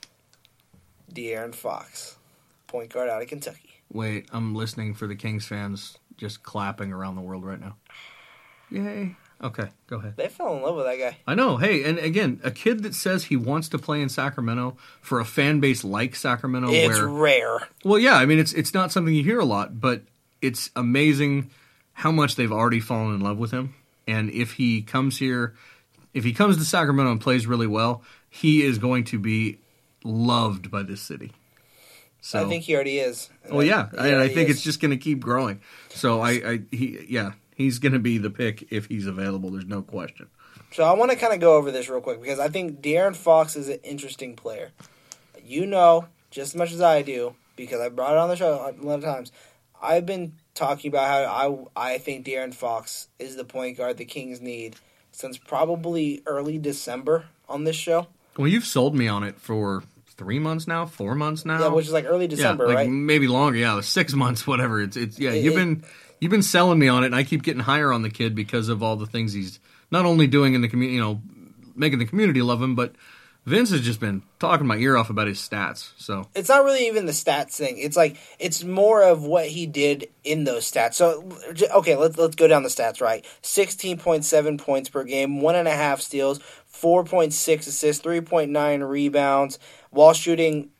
De'Aaron Fox, point guard out of Kentucky. Wait, I'm listening for the Kings fans just clapping around the world right now. Yay. Okay, go ahead. They fell in love with that guy. I know. Hey, and again, a kid that says he wants to play in Sacramento for a fan base like Sacramento. It's rare. Well, yeah, I mean, it's not something you hear a lot, but it's amazing how much they've already fallen in love with him. And if he comes here... If he comes to Sacramento and plays really well, he is going to be loved by this city. So, I think he already is. Well, yeah. I think it's just going to keep growing. So, he's going to be the pick if he's available. There's no question. So, I want to kind of go over this real quick because I think De'Aaron Fox is an interesting player. You know, just as much as I do, because I brought it on the show a lot of times, I've been talking about how I think De'Aaron Fox is the point guard the Kings need since probably early December on this show. Well, you've sold me on it for 3 months now, 4 months now. Yeah, which is like early December, like right? Maybe longer. Yeah, 6 months, whatever. You've been selling me on it, and I keep getting higher on the kid because of all the things he's not only doing in the community, making the community love him, but Vince has just been talking my ear off about his stats. So it's not really even the stats thing. It's like it's more of what he did in those stats. So okay, let's go down the stats. Right, 16.7 points per game, 1.5 steals, 4.6 assists, 3.9 rebounds, while shooting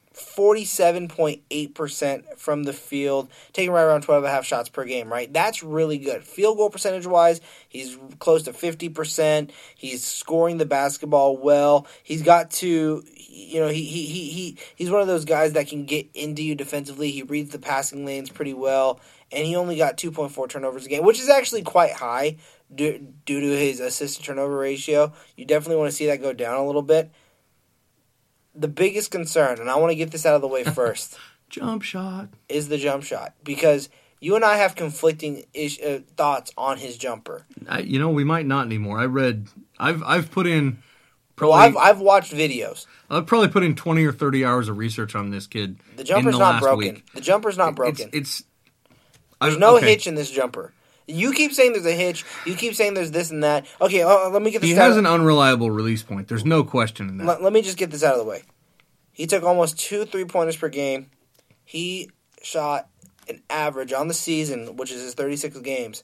47.8% from the field, taking right around 12.5 shots per game, right? That's really good. Field goal percentage-wise, he's close to 50%. He's scoring the basketball well. He's got to, he's one of those guys that can get into you defensively. He reads the passing lanes pretty well, and he only got 2.4 turnovers a game, which is actually quite high due to his assist-to-turnover ratio. You definitely want to see that go down a little bit. The biggest concern, and I want to get this out of the way first, jump shot, is the jump shot, because you and I have conflicting thoughts on his jumper. We might not anymore. I've put in probably. Well, I've watched videos. I've probably put in 20 or 30 hours of research on this kid. The jumper's not broken. Week. The jumper's not broken. There's no hitch in this jumper. You keep saying there's a hitch. You keep saying there's this and that. Okay, let me get this. He has an unreliable release point. There's no question in that. Let me just get this out of the way. He took almost 2 3-pointers per game. He shot an average on the season, which is his 36 games,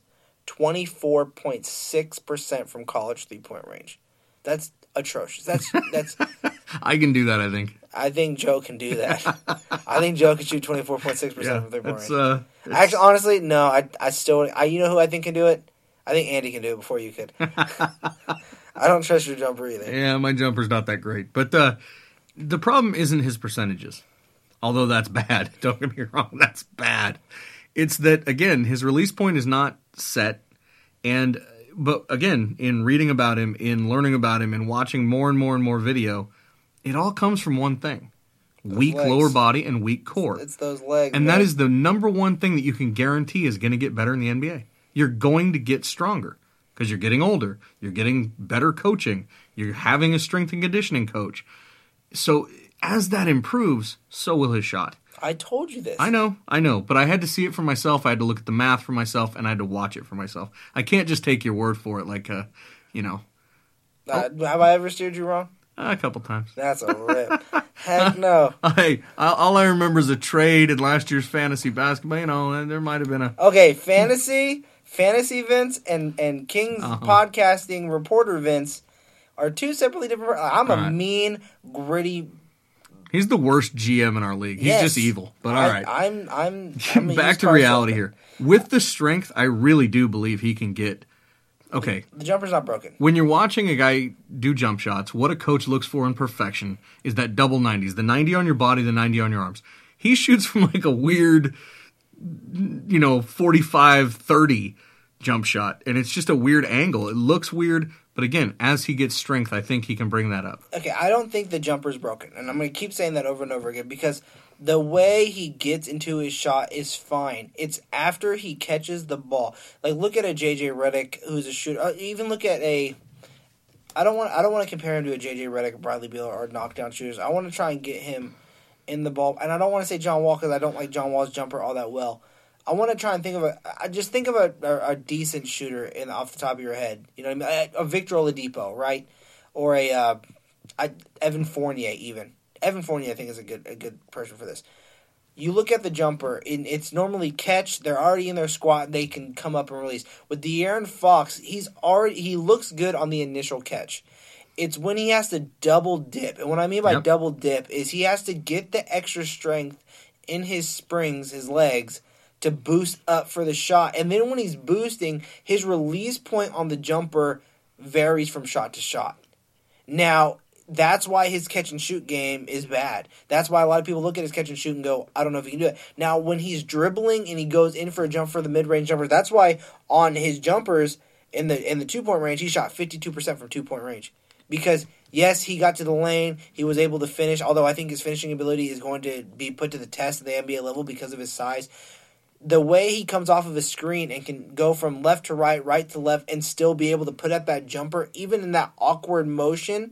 24.6% from college 3-point range. That's atrocious. That's. I can do that, I think. I think Joe can do that. I think Joe can shoot 24.6% from 3-point range. Actually, honestly, no. I still. You know who I think can do it? I think Andy can do it before you could. I don't trust your jumper either. Yeah, my jumper's not that great. But the problem isn't his percentages. Although that's bad. Don't get me wrong, that's bad. It's that, again, his release point is not set. But again, in reading about him, in learning about him, and watching more and more and more video, it all comes from one thing. Weak lower body and weak core. It's those legs. And that is the number one thing that you can guarantee is going to get better in the NBA. You're going to get stronger because you're getting older. You're getting better coaching. You're having a strength and conditioning coach. So as that improves, so will his shot. I told you this. I know. But I had to see it for myself. I had to look at the math for myself, and I had to watch it for myself. I can't just take your word for it like, Have I ever steered you wrong? A couple times. That's a rip. Heck no. Hey, all I remember is a trade in last year's fantasy basketball. And there might have been a... Okay, fantasy Vince and King's podcasting reporter Vince are two separately different... I'm a mean, gritty... He's the worst GM in our league. He's just evil. But all right. I'm back to reality here. With the strength, I really do believe he can get... Okay. The jumper's not broken. When you're watching a guy do jump shots, what a coach looks for in perfection is that double 90s. The 90 on your body, the 90 on your arms. He shoots from like a weird, 45-30 jump shot. And it's just a weird angle. It looks weird. But again, as he gets strength, I think he can bring that up. Okay, I don't think the jumper's broken. And I'm going to keep saying that over and over again because the way he gets into his shot is fine. It's after he catches the ball. Like, look at a J.J. Redick who's a shooter. Even look at a... I don't want to compare him to a J.J. Redick, Bradley Beal, or knockdown shooters. I want to try and get him in the ball. And I don't want to say John Wall because I don't like John Wall's jumper all that well. I want to try and think of a decent shooter off the top of your head. You know what I mean? A Victor Oladipo, right? Or a Evan Fournier even. Evan Fournier, I think, is a good person for this. You look at the jumper, and it's normally catch. They're already in their squat. They can come up and release. With De'Aaron Fox, he looks good on the initial catch. It's when he has to double dip. And what I mean by double dip is he has to get the extra strength in his springs, his legs, to boost up for the shot. And then when he's boosting, his release point on the jumper varies from shot to shot. Now, that's why his catch-and-shoot game is bad. That's why a lot of people look at his catch-and-shoot and go, I don't know if he can do it. Now, when he's dribbling and he goes in for a jump for the mid-range jumpers, that's why on his jumpers in the two-point range, he shot 52% from two-point range. Because, yes, he got to the lane, he was able to finish, although I think his finishing ability is going to be put to the test at the NBA level because of his size. The way he comes off of a screen and can go from left to right, right to left, and still be able to put up that jumper, even in that awkward motion,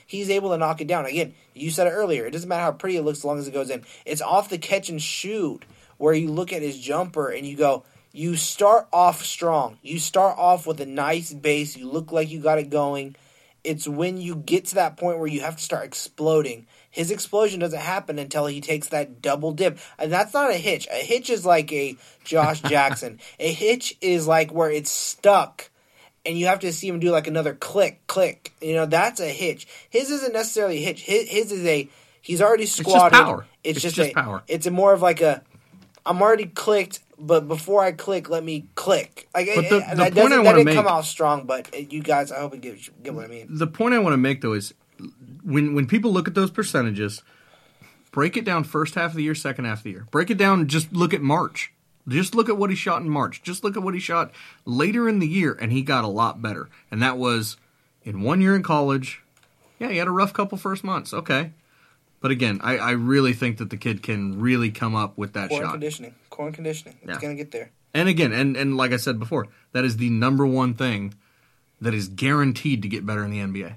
he's able to knock it down. Again, you said it earlier. It doesn't matter how pretty it looks as long as it goes in. It's off the catch and shoot where you look at his jumper and you go, you start off strong. You start off with a nice base. You look like you got it going. It's when you get to that point where you have to start exploding. His explosion doesn't happen until he takes that double dip. And that's not a hitch. A hitch is like a Josh Jackson. A hitch is like where it's stuck and you have to see him do like another click, click. That's a hitch. His isn't necessarily a hitch. His is he's already squatted. It's just power. It's just power. It's more of like I'm already clicked, but before I click, let me click. Like but that didn't come out strong, but you guys, I hope you get what I mean. The point I want to make though is when people look at those percentages, break it down first half of the year, second half of the year. Break it down. Just look at March. Just look at what he shot in March. Just look at what he shot later in the year, and he got a lot better. And that was in 1 year in college. Yeah, he had a rough couple first months. Okay. But again, I really think that the kid can really come up with that shot. Core and conditioning. It's going to get there. And again, and like I said before, that is the number one thing that is guaranteed to get better in the NBA.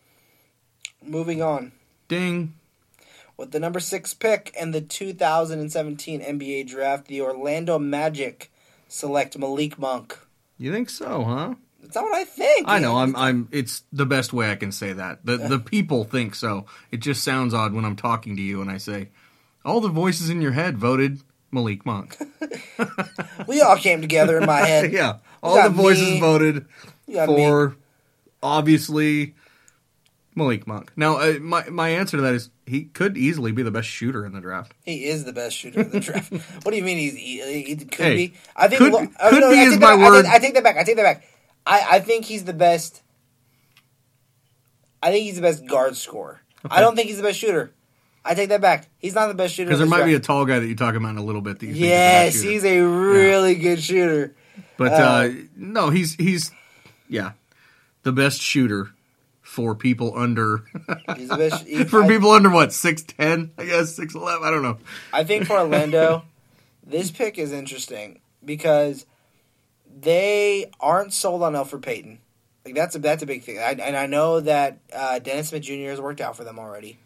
Moving on. Ding. With the number 6 pick in the 2017 NBA draft, the Orlando Magic select Malik Monk. You think so, huh? That's not what I think. I know. It's the best way I can say that. The people think so. It just sounds odd when I'm talking to you and I say, all the voices in your head voted Malik Monk. We all came together in my head. Yeah. All the voices voted for, obviously, Malik Monk. Now, my answer to that is he could easily be the best shooter in the draft. He is the best shooter in the draft. What do you mean he could be? I think could be is my word. I take that back. I think he's the best. I think he's the best guard scorer. Okay. I don't think he's the best shooter. I take that back. He's not the best shooter. Because there might be a tall guy that you're talking about in a little bit. That you think yes, is the best he's a really good shooter. But no, he's the best shooter for people under. He's the best people under what 6'10", I guess 6'11". I don't know. I think for Orlando, this pick is interesting because they aren't sold on Elfrid Payton. Like that's a big thing, and I know that Dennis Smith Jr. has worked out for them already.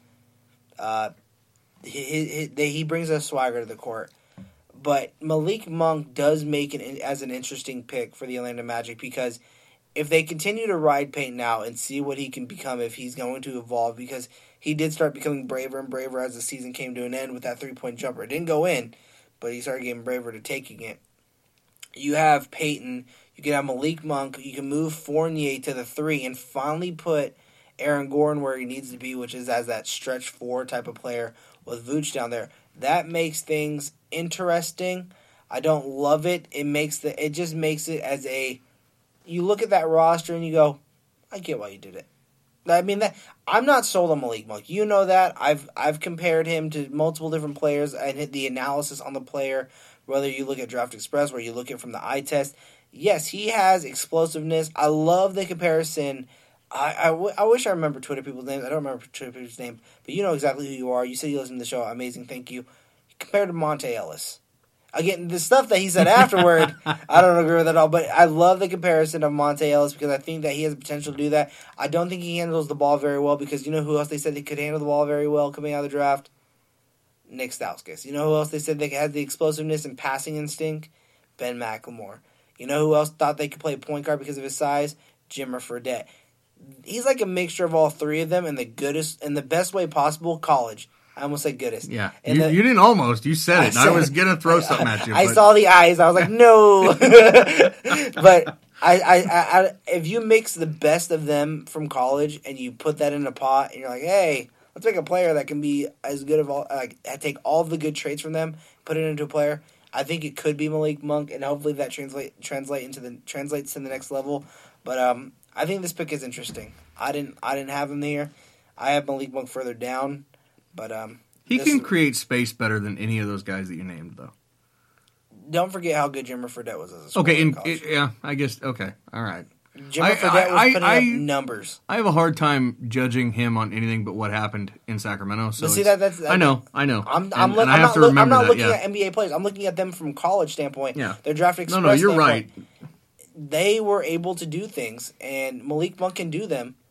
He brings a swagger to the court, but Malik Monk does make it as an interesting pick for the Orlando Magic because if they continue to ride Payton out and see what he can become if he's going to evolve, because he did start becoming braver and braver as the season came to an end with that 3-point jumper. It didn't go in, but he started getting braver to taking it. You have Payton, you can have Malik Monk, you can move Fournier to the 3 and finally put Aaron Gordon where he needs to be, which is as that stretch 4 type of player with Vooch down there. That makes things interesting. I don't love it. It just makes it as you look at that roster and you go, I get why you did it. I mean, I'm not sold on Malik Monk. You know that. I've compared him to multiple different players and hit the analysis on the player, whether you look at Draft Express, where you look at from the eye test. Yes, he has explosiveness. I love the comparison. I wish I remember Twitter people's names. I don't remember Twitter people's names, but you know exactly who you are. You said you listen to the show. Amazing, thank you. Compared to Monte Ellis. Again, the stuff that he said afterward, I don't agree with at all, but I love the comparison of Monte Ellis because I think that he has the potential to do that. I don't think he handles the ball very well because you know who else they said they could handle the ball very well coming out of the draft? Nick Stauskas. You know who else they said they had the explosiveness and passing instinct? Ben McLemore. You know who else thought they could play point guard because of his size? Jimmer Fredette. He's like a mixture of all three of them in the best way possible. College. I almost said goodest. Yeah, you didn't almost. You said it. I was going to throw something at you. I saw the eyes. I was like, no. But I if you mix the best of them from college and you put that in a pot and you're like, hey, let's make a player that can be as good of all, take all of the good traits from them, put it into a player. I think it could be Malik Monk, and hopefully that translates to the next level. But I think this pick is interesting. I didn't have him there. I have Malik Monk further down. But he can create space better than any of those guys that you named, though. Don't forget how good Jimmer Fredette was as a scorer in college. Yeah, I guess. Okay, all right. Jimmer Fredette was putting up numbers. I have a hard time judging him on anything but what happened in Sacramento. So but see, that's I know. I'm not looking at NBA players. I'm looking at them from college standpoint. Yeah, their draft express. No, you're right. They were able to do things, and Malik Monk can do them.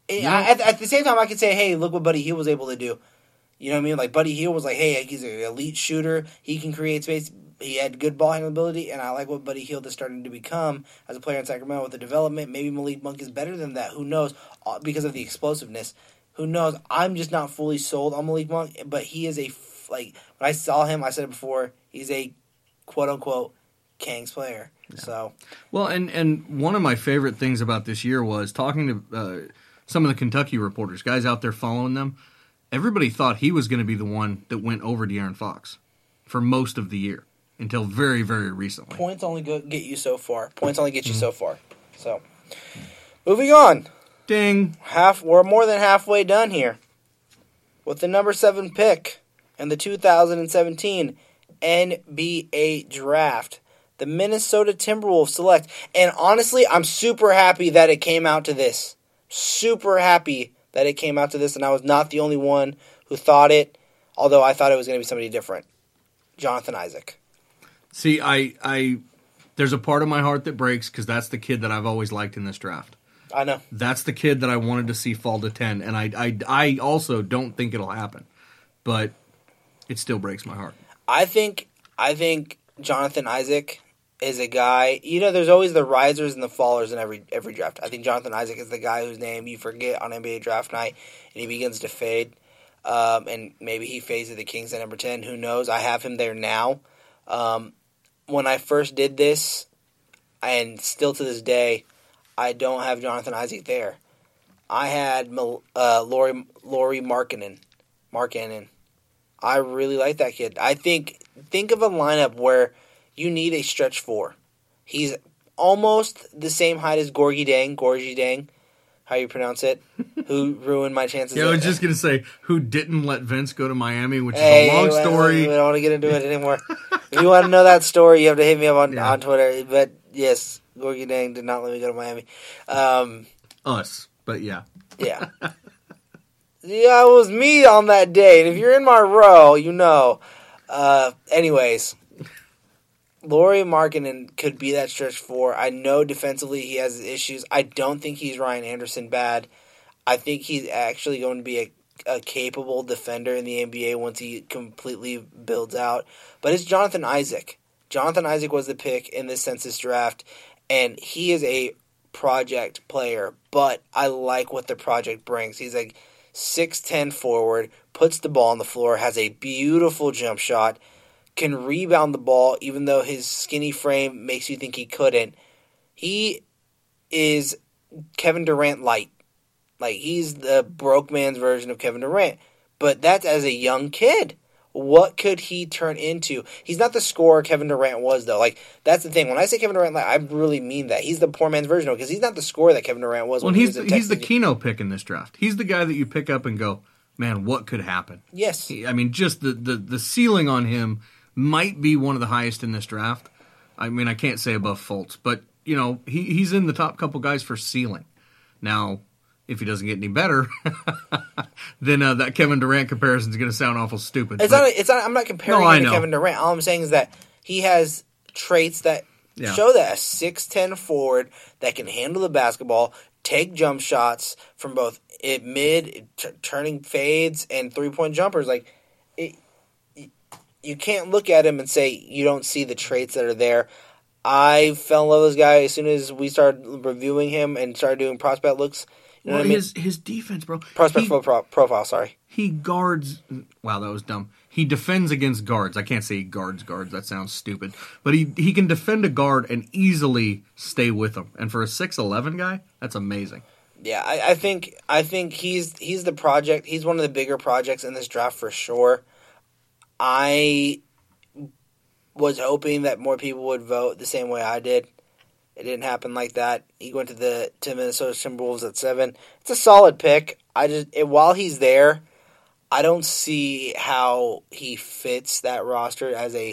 At the same time, I could say, hey, look what Buddy Hield was able to do. You know what I mean? Like, Buddy Hield was like, hey, he's an elite shooter. He can create space. He had good ball handling ability, and I like what Buddy Hield is starting to become as a player in Sacramento with the development. Maybe Malik Monk is better than that. Who knows? Because of the explosiveness. Who knows? I'm just not fully sold on Malik Monk, but he is when I saw him, I said it before, he's a quote-unquote Kings player. Yeah. So, well, and one of my favorite things about this year was talking to some of the Kentucky reporters, guys out there following them. Everybody thought he was going to be the one that went over De'Aaron Fox for most of the year until very, very recently. Points only get you so far. You so far. So, moving on. Ding. We're more than halfway done here with the number 7 pick in the 2017 NBA Draft. The Minnesota Timberwolves select. And honestly, I'm super happy that it came out to this. Super happy that it came out to this, and I was not the only one who thought it, although I thought it was going to be somebody different. Jonathan Isaac. See, I there's a part of my heart that breaks because that's the kid that I've always liked in this draft. I know. That's the kid that I wanted to see fall to 10, and I also don't think it'll happen, but it still breaks my heart. I think Jonathan Isaac is a guy, there's always the risers and the fallers in every draft. I think Jonathan Isaac is the guy whose name you forget on NBA draft night, and he begins to fade. And maybe he fades to the Kings at number 10. Who knows? I have him there now. When I first did this, and still to this day, I don't have Jonathan Isaac there. I had Lauri Markkanen. I really like that kid. I think of a lineup where you need a stretch 4. He's almost the same height as Gorgui Dieng, how you pronounce it, who ruined my chances. Yeah, I was just going to say, who didn't let Vince go to Miami, which is a long story. We don't want to get into it anymore. If you want to know that story, you have to hit me up on Twitter. But yes, Gorgui Dieng did not let me go to Miami. Us, but yeah. Yeah. Yeah, it was me on that day. And if you're in my row, you know. Anyways. Lauri Markkanen could be that stretch 4. I know defensively he has issues. I don't think he's Ryan Anderson bad. I think he's actually going to be a capable defender in the NBA once he completely builds out. But it's Jonathan Isaac. Jonathan Isaac was the pick in this census draft, and he is a project player, but I like what the project brings. He's like 6'10 forward, puts the ball on the floor, has a beautiful jump shot, can rebound the ball even though his skinny frame makes you think he couldn't. He is Kevin Durant light. Like, he's the broke man's version of Kevin Durant. But that's as a young kid. What could he turn into? He's not the scorer Kevin Durant was, though. Like, that's the thing. When I say Kevin Durant light, I really mean that. He's the poor man's version of it, because he's not the scorer that Kevin Durant was. Well, he's the Keno pick in this draft. He's the guy that you pick up and go, man, what could happen? Yes. I mean, just the ceiling on him might be one of the highest in this draft. I mean, I can't say above Fultz, but, he's in the top couple guys for ceiling. Now, if he doesn't get any better, then that Kevin Durant comparison is going to sound awful stupid. I'm not comparing him to Kevin Durant. All I'm saying is that he has traits that show that a 6'10 forward that can handle the basketball, take jump shots from both turning fades and 3-point jumpers. Like, you can't look at him and say you don't see the traits that are there. I fell in love with this guy as soon as we started reviewing him and started doing prospect looks. You know what I mean? His defense, bro. Prospect profile, sorry. He guards... Wow, that was dumb. He defends against guards. I can't say he guards. That sounds stupid. But he can defend a guard and easily stay with him. And for a 6'11 guy, that's amazing. Yeah, I think he's the project. He's one of the bigger projects in this draft for sure. I was hoping that more people would vote the same way I did. It didn't happen like that. He went to Minnesota Timberwolves at 7. It's a solid pick. While he's there, I don't see how he fits that roster as a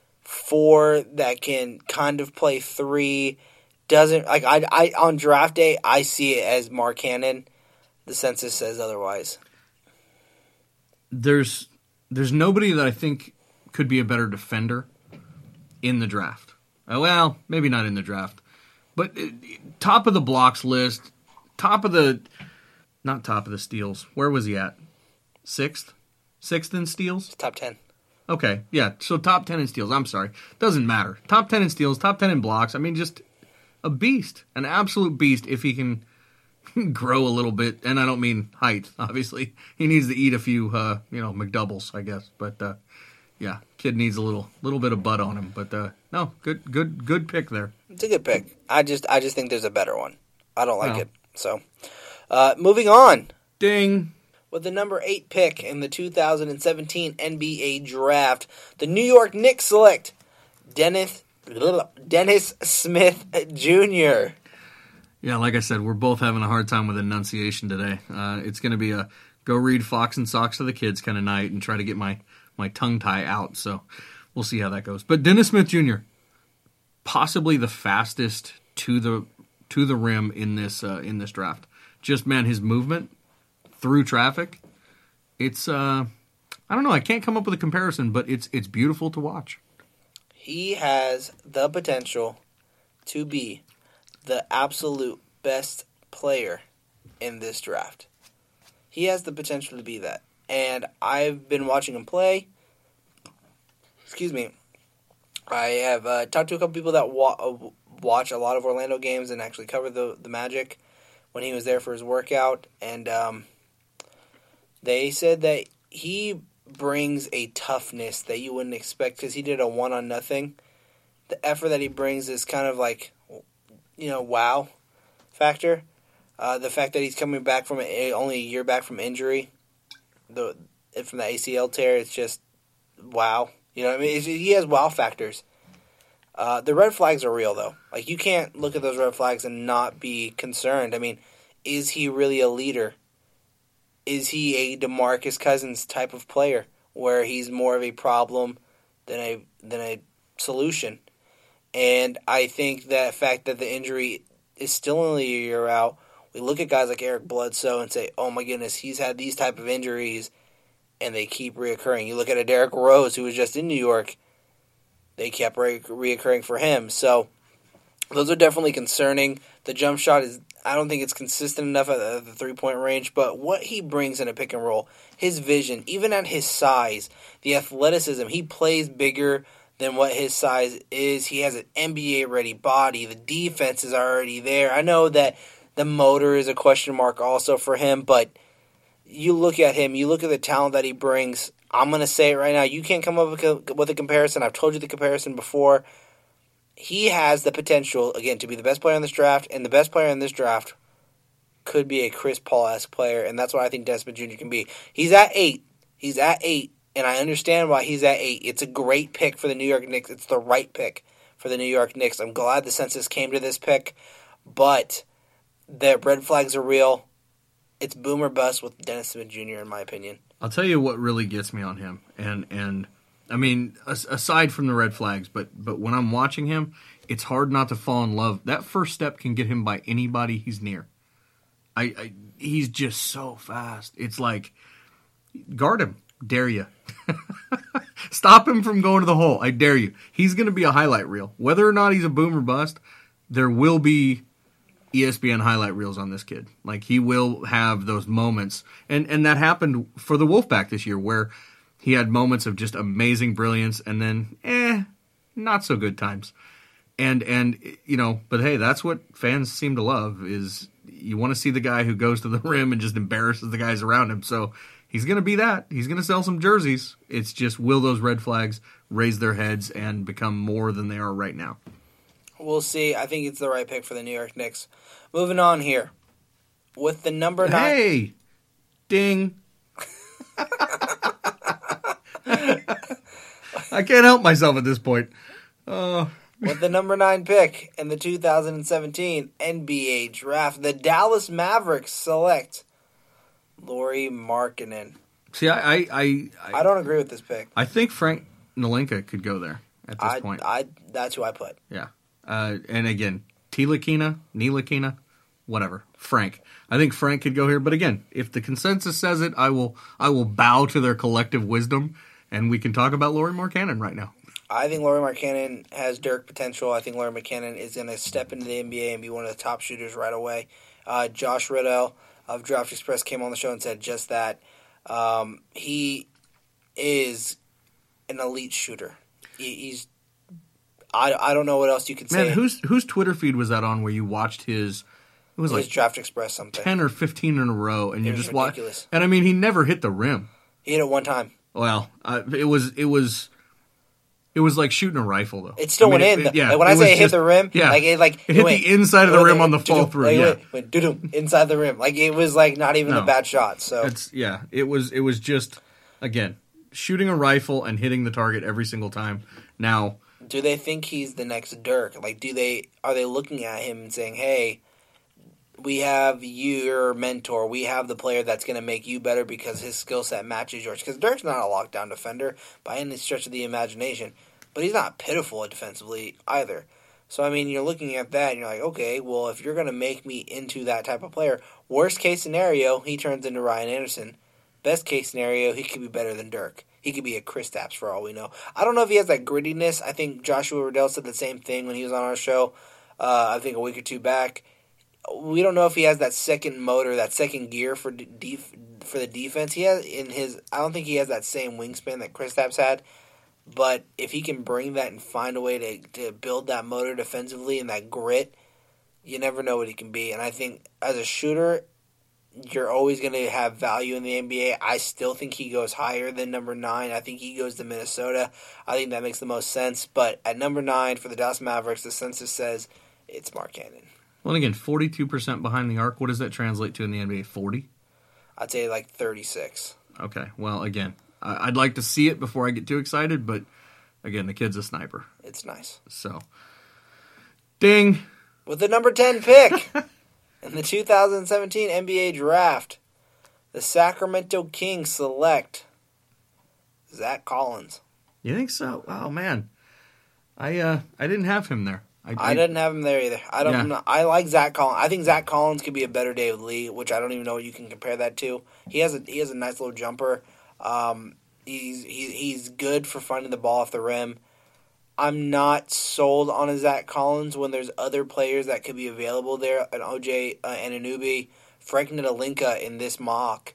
4 that can kind of play 3. Doesn't like I on draft day I see it as Mark Cannon. The census says otherwise. There's nobody that I think could be a better defender in the draft. Well, maybe not in the draft. But top of the blocks list, top of the Not top of the steals. Where was he at? Sixth? Sixth in steals? Top 10. Okay, yeah, so top 10 in steals. I'm sorry. Doesn't matter. Top 10 in steals, top 10 in blocks. I mean, just a beast. An absolute beast if he can grow a little bit. And I don't mean height, obviously. He needs to eat a few, McDoubles, I guess. But, yeah, kid needs a little bit of butt on him. But, no, good pick there. It's a good pick. I just think there's a better one. I don't like it. So, moving on. Ding. With the number 8 pick in the 2017 NBA Draft, the New York Knicks select Dennis Smith Jr. Yeah, like I said, we're both having a hard time with enunciation today. It's going to be a go read Fox and Socks to the kids kind of night and try to get my tongue tie out. So we'll see how that goes. But Dennis Smith Jr., possibly the fastest to the rim in this draft. Just, man, his movement through traffic, it's I don't know, I can't come up with a comparison, but it's beautiful to watch. He has the potential to be the absolute best player in this draft. He has the potential to be that. And I've been watching him play. Excuse me. I have talked to a couple people that watch a lot of Orlando games and actually cover the Magic when he was there for his workout. And they said that he brings a toughness that you wouldn't expect because he did a 1-on-0. The effort that he brings is kind of like, wow factor. The fact that he's coming back from only a year back from injury, from the ACL tear, it's just wow. You know what I mean? He has wow factors. The red flags are real, though. Like, you can't look at those red flags and not be concerned. I mean, is he really a leader? Is he a DeMarcus Cousins type of player where he's more of a problem than a solution? And I think that fact that the injury is still only a year out, we look at guys like Eric Bledsoe and say, oh my goodness, he's had these type of injuries and they keep reoccurring. You look at a Derrick Rose who was just in New York, they kept reoccurring for him. So those are definitely concerning. The jump shot I don't think it's consistent enough at the three-point range, but what he brings in a pick and roll, his vision, even at his size, the athleticism, he plays bigger than what his size is. He has an NBA-ready body. The defense is already there. I know that the motor is a question mark also for him, but you look at him, you look at the talent that he brings. I'm going to say it right now. You can't come up with a comparison. I've told you the comparison before. He has the potential, again, to be the best player in this draft, and the best player in this draft could be a Chris Paul-esque player, and that's what I think Dennis Smith Jr. can be. He's at 8. And I understand why he's at 8. It's a great pick for the New York Knicks. It's the right pick for the New York Knicks. I'm glad the census came to this pick, but the red flags are real. It's boom or bust with Dennis Smith Jr., in my opinion. I'll tell you what really gets me on him, and I mean, aside from the red flags, but when I'm watching him, it's hard not to fall in love. That first step can get him by anybody he's near. He's just so fast. It's like, guard him. Dare you. Stop him from going to the hole. I dare you. He's going to be a highlight reel. Whether or not he's a boom or bust, there will be ESPN highlight reels on this kid. Like, he will have those moments. And that happened for the Wolfpack this year, where he had moments of just amazing brilliance and then, not so good times. And but hey, that's what fans seem to love, is you want to see the guy who goes to the rim and just embarrasses the guys around him. So he's going to be that. He's going to sell some jerseys. It's just, will those red flags raise their heads and become more than they are right now? We'll see. I think it's the right pick for the New York Knicks. Moving on here. With the number 9... Hey! Ding! I can't help myself at this point. With the number 9 pick in the 2017 NBA Draft, the Dallas Mavericks select Lauri Markkanen. See, I don't agree with this pick. I think Frank Ntilikina could go there at this point. That's who I put. Yeah. And again, Ntilikina, whatever. Frank. I think Frank could go here. But again, if the consensus says it, I will bow to their collective wisdom, and we can talk about Lauri Markkanen right now. I think Lauri Markkanen has Dirk potential. I think Lauri Markkanen is going to step into the NBA and be one of the top shooters right away. Josh Riddell, of Draft Express came on the show and said just that. He is an elite shooter. He's I don't know what else you could say. Man, whose Twitter feed was that on where you watched his? It was like Draft Express something 10 or 15 in a row, and you just watched. Ridiculous. And I mean, he never hit the rim. He hit it one time. Well, it was like shooting a rifle though. It still went in. Like when I say it hit the rim, yeah, it hit the inside of the rim on the fall through. It went inside the rim. Like it was like not even a bad shot. So it was just again shooting a rifle and hitting the target every single time. Now, do they think he's the next Dirk? Like, are they looking at him and saying, "Hey, we have your mentor. We have the player that's going to make you better because his skill set matches yours." Because Dirk's not a lockdown defender by any stretch of the imagination, but he's not pitiful defensively either. So, I mean, you're looking at that and you're like, okay, well, if you're going to make me into that type of player, worst case scenario, he turns into Ryan Anderson. Best case scenario, he could be better than Dirk. He could be a Kristaps for all we know. I don't know if he has that grittiness. I think Joshua Riddell said the same thing when he was on our show, I think a week or two back. We don't know if he has that second motor, that second gear for the defense. He has I don't think he has that same wingspan that Kristaps had. But if he can bring that and find a way to build that motor defensively and that grit, you never know what he can be. And I think as a shooter, you're always going to have value in the NBA. I still think he goes higher than number 9. I think he goes to Minnesota. I think that makes the most sense. But at number 9 for the Dallas Mavericks, the census says it's Mark Cannon. Well, again, 42% behind the arc. What does that translate to in the NBA? 40? I'd say like 36. Okay. Well, again, I'd like to see it before I get too excited, but again, the kid's a sniper. It's nice. So, ding. With the number 10 pick in the 2017 NBA Draft, the Sacramento Kings select Zach Collins. You think so? Oh man, I didn't have him there. I didn't have him there either. I like Zach Collins. I think Zach Collins could be a better David Lee, which I don't even know what you can compare that to. He has a nice little jumper. He's good for finding the ball off the rim. I'm not sold on a Zach Collins when there's other players that could be available there. An OJ Anunoby, Frank Ntilikina in this mock.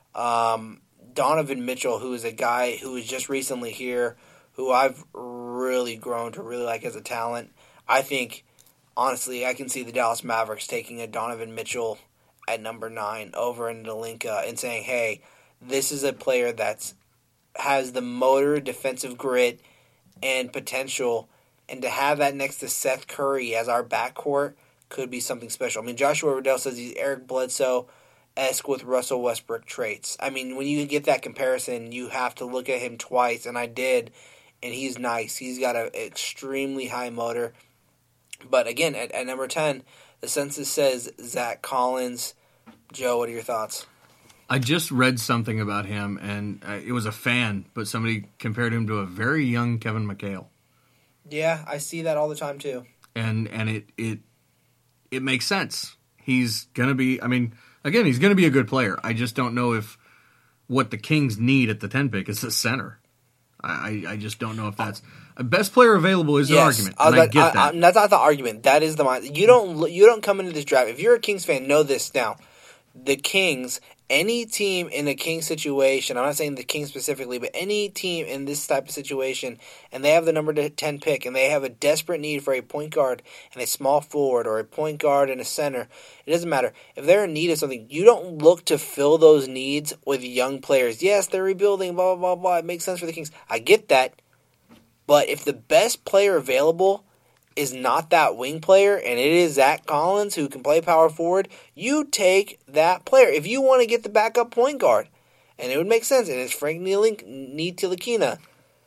Donovan Mitchell, who is a guy who was just recently here, who I've really grown to really like as a talent. I think, honestly, I can see the Dallas Mavericks taking a Donovan Mitchell at number 9 over Ntilikina and saying, hey, this is a player that has the motor, defensive grit, and potential, and to have that next to Seth Curry as our backcourt could be something special. I mean, Joshua Riddell says he's Eric Bledsoe-esque with Russell Westbrook traits. I mean, when you get that comparison, you have to look at him twice, and I did, and he's nice. He's got an extremely high motor. But again, at number 10, the census says Zach Collins. Joe, what are your thoughts? I just read something about him, and it was a fan, but somebody compared him to a very young Kevin McHale. Yeah, I see that all the time too. And it makes sense. He's going to be, I mean, again, he's going to be a good player. I just don't know if what the Kings need at the 10 pick is a center. I just don't know if that's best player available is an argument. And I get that. That's not the argument. That is the mind. You don't come into this draft. If you're a Kings fan, know this now. The Kings, any team in a Kings situation, I'm not saying the Kings specifically, but any team in this type of situation, and they have the number 10 pick, and they have a desperate need for a point guard and a small forward, or a point guard and a center, it doesn't matter. If they're in need of something, you don't look to fill those needs with young players. Yes, they're rebuilding, blah, blah, blah, blah. It makes sense for the Kings. I get that. But if the best player available is not that wing player, and it is Zach Collins who can play power forward, you take that player. If you want to get the backup point guard, and it would make sense, and it's Frank Ntilikina,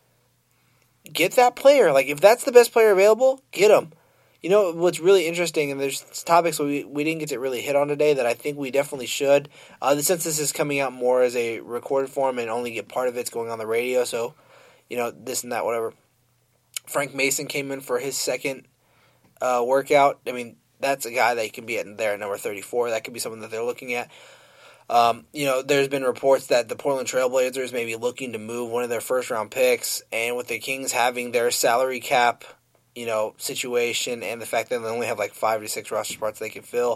get that player. Like, if that's the best player available, get him. You know what's really interesting, and there's topics we didn't get to really hit on today that I think we definitely should. The census is coming out more as a recorded form, and only get part of it's going on the radio, so, this and that, whatever. Frank Mason came in for his second workout. I mean, that's a guy that can be there at number 34. That could be something that they're looking at. There's been reports that the Portland Trailblazers may be looking to move one of their first-round picks, and with the Kings having their salary cap, situation, and the fact that they only have like 5 to 6 roster spots they can fill,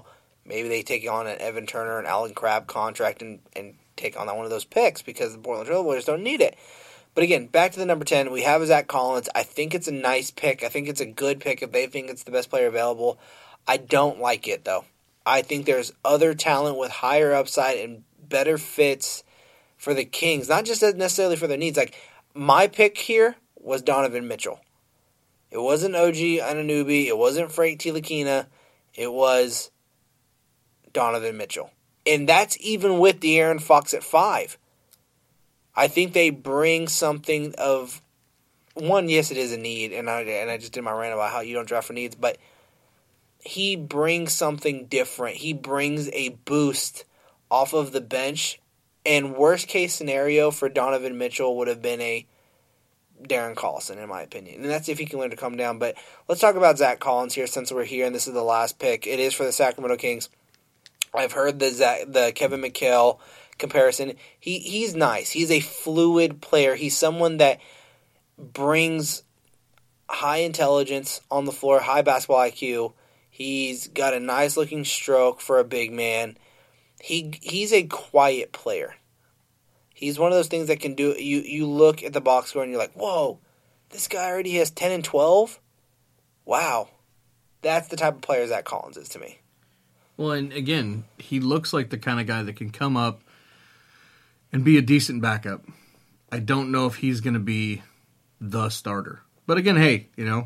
Maybe they take on an Evan Turner and Alan Crabb contract and take on one of those picks because the Portland Trail Blazers don't need it. But again, back to the number 10, we have Zach Collins. I think it's a nice pick. I think it's a good pick if they think it's the best player available. I don't like it, though. I think there's other talent with higher upside and better fits for the Kings, not just necessarily for their needs. Like, my pick here was Donovan Mitchell. It wasn't OG Anunoby. It wasn't Frank Ntilikina. It was Donovan Mitchell. And that's even with De'Aaron Fox at 5. I think they bring something of... One, yes, it is a need, and I just did my rant about how you don't draft for needs, but he brings something different. He brings a boost off of the bench, and worst case scenario for Donovan Mitchell would have been a Darren Collison, in my opinion. And that's if he can learn to come down. But let's talk about Zach Collins here since we're here, and this is the last pick. It is for the Sacramento Kings. I've heard the Kevin McHale comparison. He's nice. He's a fluid player. He's someone that brings high intelligence on the floor, high basketball IQ. He's got a nice-looking stroke for a big man. He's a quiet player. He's one of those things that can do... You look at the box score and you're like, whoa, this guy already has 10 and 12? Wow. That's the type of player Zach Collins is to me. Well, and again, he looks like the kind of guy that can come up and be a decent backup. I don't know if he's going to be the starter. But again, hey,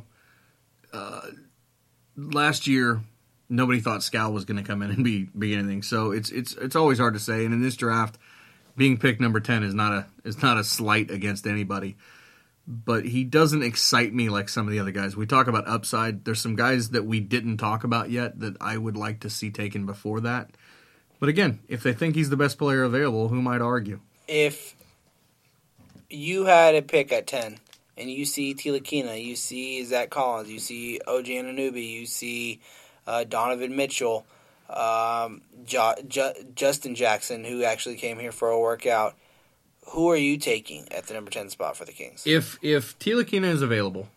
last year nobody thought Scal was going to come in and be anything. So it's always hard to say. And in this draft, being picked number 10 is not a slight against anybody. But he doesn't excite me like some of the other guys. We talk about upside. There's some guys that we didn't talk about yet that I would like to see taken before that. But again, if they think he's the best player available, who might argue? If you had a pick at 10 and you see Ntilikina, you see Zach Collins, you see OG Anunoby, you see Donovan Mitchell, Justin Jackson, who actually came here for a workout, who are you taking at the number 10 spot for the Kings? If Ntilikina is available,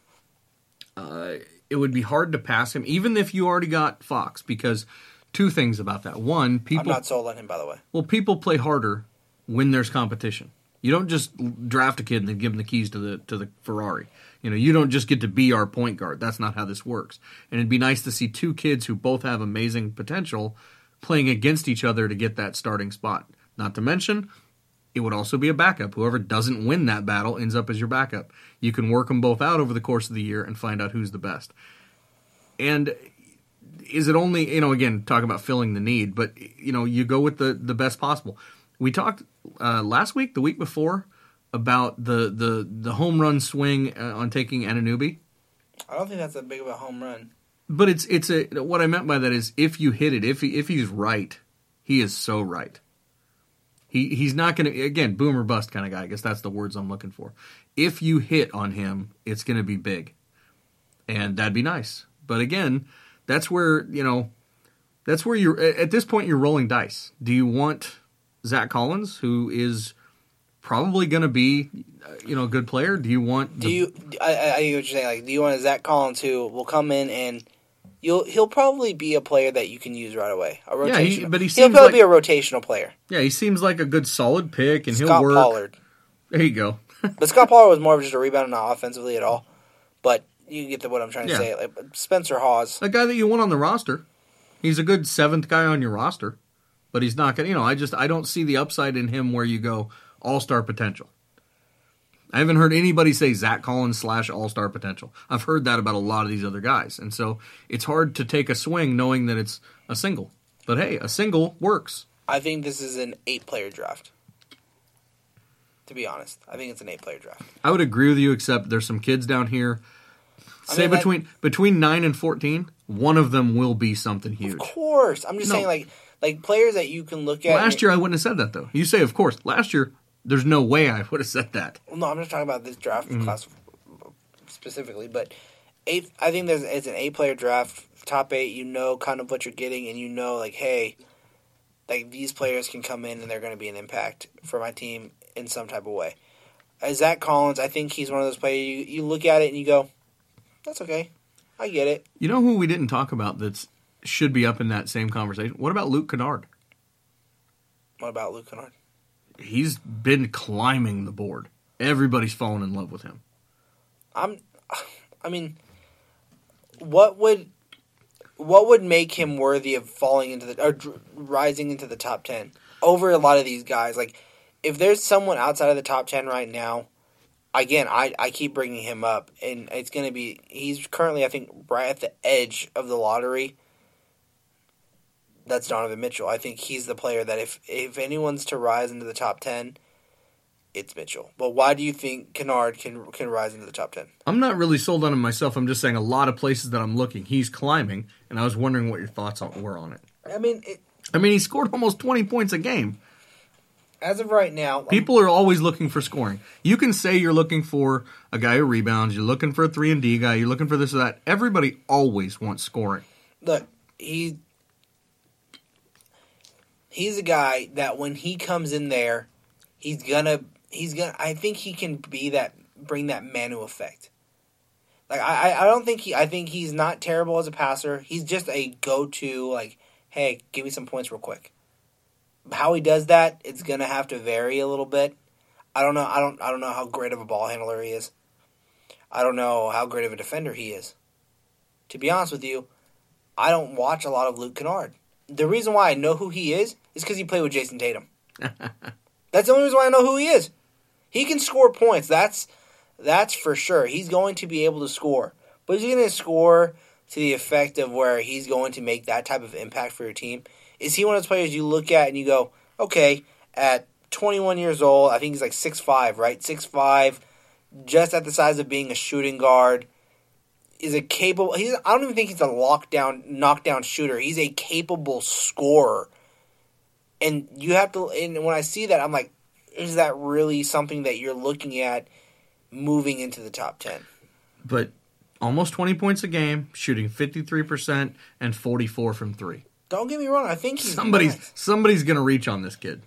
it would be hard to pass him, even if you already got Fox, because two things about that. One, I'm not sold on him, by the way. Well, people play harder when there's competition. You don't just draft a kid and then give him the keys to the Ferrari. You don't just get to be our point guard. That's not how this works. And it'd be nice to see two kids who both have amazing potential playing against each other to get that starting spot. Not to mention, it would also be a backup. Whoever doesn't win that battle ends up as your backup. You can work them both out over the course of the year and find out who's the best. And is it only, again, talk about filling the need, but, you go with the best possible. We talked last week, the week before, about the home run swing on taking Anunoby. I don't think that's that big of a home run. But it's what I meant by that is if you hit it, if he's right, he is so right. He's not going to, again, boom or bust kind of guy. I guess that's the words I'm looking for. If you hit on him, it's going to be big. And that'd be nice. But again, that's where you're, at this point, you're rolling dice. Do you want Zach Collins, who is probably going to be, a good player? Do you want... I get what you're saying. Like, do you want a Zach Collins who will come in and he'll probably be a player that you can use right away. A rotation. Yeah, he'll probably be a rotational player. Yeah, he seems like a good solid pick, and Scott he'll work. Pollard. There you go. But Scott Pollard was more of just a rebounder, not offensively at all. But you get what I'm trying to say. Like Spencer Hawes. A guy that you want on the roster. He's a good seventh guy on your roster. But he's not going to, I don't see the upside in him where you go all-star potential. I haven't heard anybody say Zach Collins / all-star potential. I've heard that about a lot of these other guys. And so it's hard to take a swing knowing that it's a single. But hey, a single works. I think this is an 8-player draft. To be honest, I think it's an 8-player draft. I would agree with you, except there's some kids down here. Between 9 and 14, one of them will be something huge. Of course. I'm just saying, like players that you can look at. Last year, I wouldn't have said that, though. You say, of course. Last year, there's no way I would have said that. Well, no, I'm just talking about this draft class specifically. But I think it's an 8-player draft. Top 8, you know kind of what you're getting, and you know, like, hey, like these players can come in and they're going to be an impact for my team in some type of way. Zach Collins, I think he's one of those players, you look at it and you go, that's okay. I get it. You know who we didn't talk about that's should be up in that same conversation. What about Luke Kennard? What about Luke Kennard? He's been climbing the board. Everybody's fallen in love with him. I mean, what would make him worthy of falling into or rising into the top 10 over a lot of these guys? Like, if there's someone outside of the top 10 right now, again, I keep bringing him up, and it's going to be, he's currently, I think, right at the edge of the lottery. That's Donovan Mitchell. I think he's the player that if anyone's to rise into the top 10, it's Mitchell. But why do you think Kennard can rise into the top 10? I'm not really sold on him myself. I'm just saying a lot of places that I'm looking, he's climbing, and I was wondering what your thoughts were on it. I mean, he scored almost 20 points a game. As of right now, people are always looking for scoring. You can say you're looking for a guy who rebounds, you're looking for a 3-and-D guy, you're looking for this or that. Everybody always wants scoring. Look, he's a guy that when he comes in there, he's gonna. I think he can bring that Manu effect. Like I don't think I think he's not terrible as a passer. He's just a go-to. Like, hey, give me some points real quick. How he does that, it's gonna have to vary a little bit. I don't know. I don't know how great of a ball handler he is. I don't know how great of a defender he is. To be honest with you, I don't watch a lot of Luke Kennard. The reason why I know who he is because he played with Jason Tatum. That's the only reason why I know who he is. He can score points. That's for sure. He's going to be able to score. But is he going to score to the effect of where he's going to make that type of impact for your team? Is he one of those players you look at and you go, okay, at 21 years old, I think he's like 6'5", right? 6'5", just at the size of being a shooting guard. Is a capable. I don't even think he's a knockdown shooter. He's a capable scorer. And you have to. And when I see that, I'm like, is that really something that you're looking at moving into the top 10? But almost 20 points a game, shooting 53% and 44 from three. Don't get me wrong. I think he's somebody's going to reach on this kid.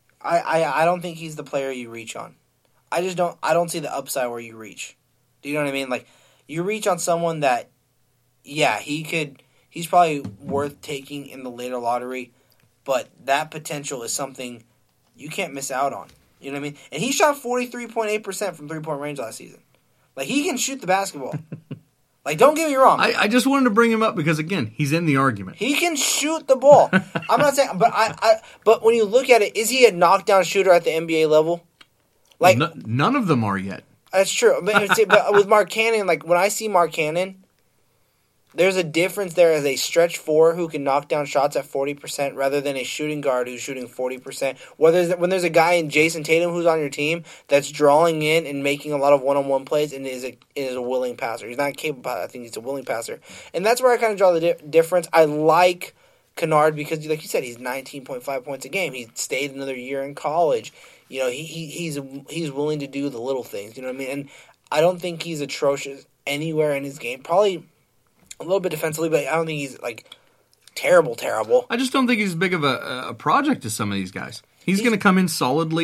I don't think he's the player you reach on. I just don't. I don't see the upside where you reach. Do you know what I mean? Like, you reach on someone that, yeah, he's probably worth taking in the later lottery, but that potential is something you can't miss out on. You know what I mean? And he shot 43.8% from three-point range last season. Like, he can shoot the basketball. Like, don't get me wrong. I just wanted to bring him up because, again, he's in the argument. He can shoot the ball. I'm not saying, but but when you look at it, is he a knockdown shooter at the NBA level? Like, none of them are yet. That's true. But with Mark Cannon, like, when I see Mark Cannon, there's a difference there as a stretch four who can knock down shots at 40% rather than a shooting guard who's shooting 40%. When there's a guy in Jason Tatum who's on your team that's drawing in and making a lot of one-on-one plays and is a willing passer. He's not capable. I think he's a willing passer. And that's where I kind of draw the difference. I like Kennard because, like you said, he's 19.5 points a game. He stayed another year in college. You know, he's willing to do the little things. You know what I mean? And I don't think he's atrocious anywhere in his game. Probably a little bit defensively, but I don't think he's like terrible. I just don't think he's as big of a project as some of these guys. He's going to come in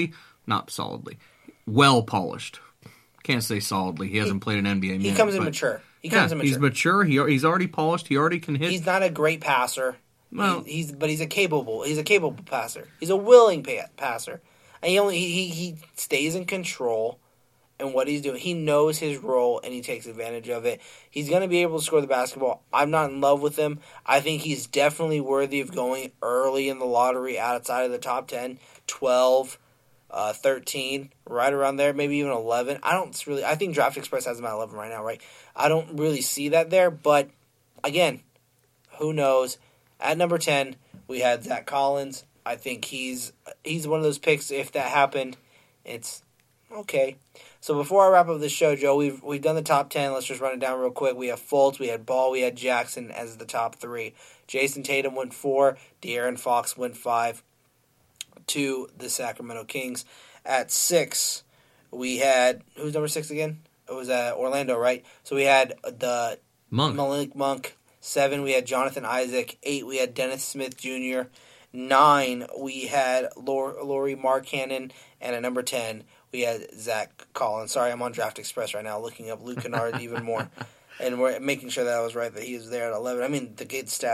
well polished. Can't say solidly. He hasn't played an NBA minute. He comes in mature. He's mature. He's already polished. He already can hit. He's not a great passer. Well, he's a capable passer. He's a willing passer. And he stays in control in what he's doing. He knows his role and he takes advantage of it. He's going to be able to score the basketball. I'm not in love with him. I think he's definitely worthy of going early in the lottery outside of the top 10, 12, 13, right around there, maybe even 11. I think Draft Express has him at 11 right now, right? I don't really see that there, but again, who knows? At number 10, we had Zach Collins. I think he's one of those picks. If that happened, it's okay. So before I wrap up this show, Joe, we've done the top 10. Let's just run it down real quick. We have Fultz, we had Ball, we had Jackson as the top 3. Jason Tatum went 4. De'Aaron Fox went 5 to the Sacramento Kings. At 6, we had who's number 6 again? It was Orlando, right? So we had the Malik Monk. 7, we had Jonathan Isaac. 8, we had Dennis Smith Jr. 9, we had Lauri Markkanen, and at number 10, we had Zach Collins. Sorry, I'm on Draft Express right now, looking up Luke Kennard even more, and we're making sure that I was right that he was there at 11. I mean, the good stats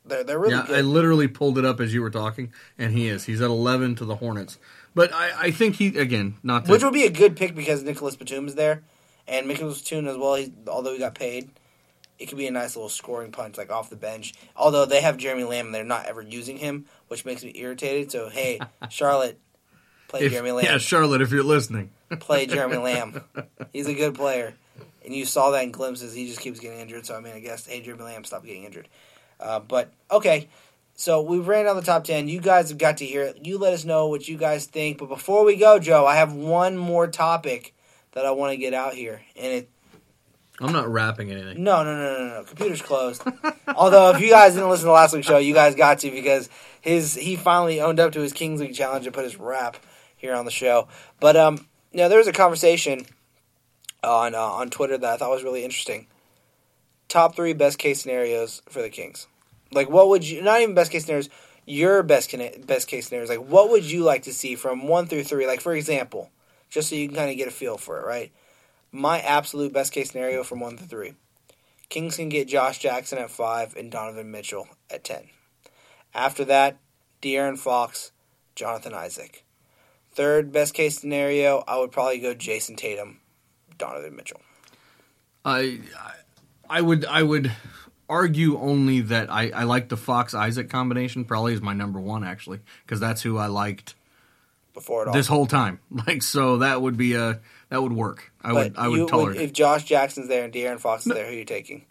They're really Yeah, good. I literally pulled it up as you were talking, and he's at 11 to the Hornets. But I think he, again, not to... Which would be a good pick because Nicholas Batum is there, and Nicholas Batum as well. Although he got paid, it could be a nice little scoring punch like off the bench. Although they have Jeremy Lamb and they're not ever using him, which makes me irritated. So hey, Charlotte, play Jeremy Lamb. Yeah, Charlotte, if you're listening. Play Jeremy Lamb. He's a good player, and you saw that in glimpses. He just keeps getting injured. So I mean, I guess hey, Jeremy Lamb, stop getting injured. But okay. So we ran down the top 10. You guys have got to hear it. You let us know what you guys think. But before we go, Joe, I have one more topic that I want to get out here. And I'm not rapping anything. No. Computer's closed. Although, if you guys didn't listen to last week's show, you guys got to because he finally owned up to his Kings League challenge and put his rap here on the show. But there was a conversation on Twitter that I thought was really interesting. Top 3 best case scenarios for the Kings. Like, what would you... Not even best case scenarios. Your best case scenarios. Like, what would you like to see from 1 through 3? Like, for example, just so you can kind of get a feel for it, right? My absolute best case scenario from 1 through 3. Kings can get Josh Jackson at 5 and Donovan Mitchell at 10. After that, De'Aaron Fox, Jonathan Isaac. Third best case scenario, I would probably go Jason Tatum, Donovan Mitchell. I would argue only that I like the Fox-Isaac combination probably is my number 1, actually, because that's who I liked before it all. This whole time. Like, so that would be that would work. I would tolerate it. If Josh Jackson's there and De'Aaron Fox is there, who are you taking?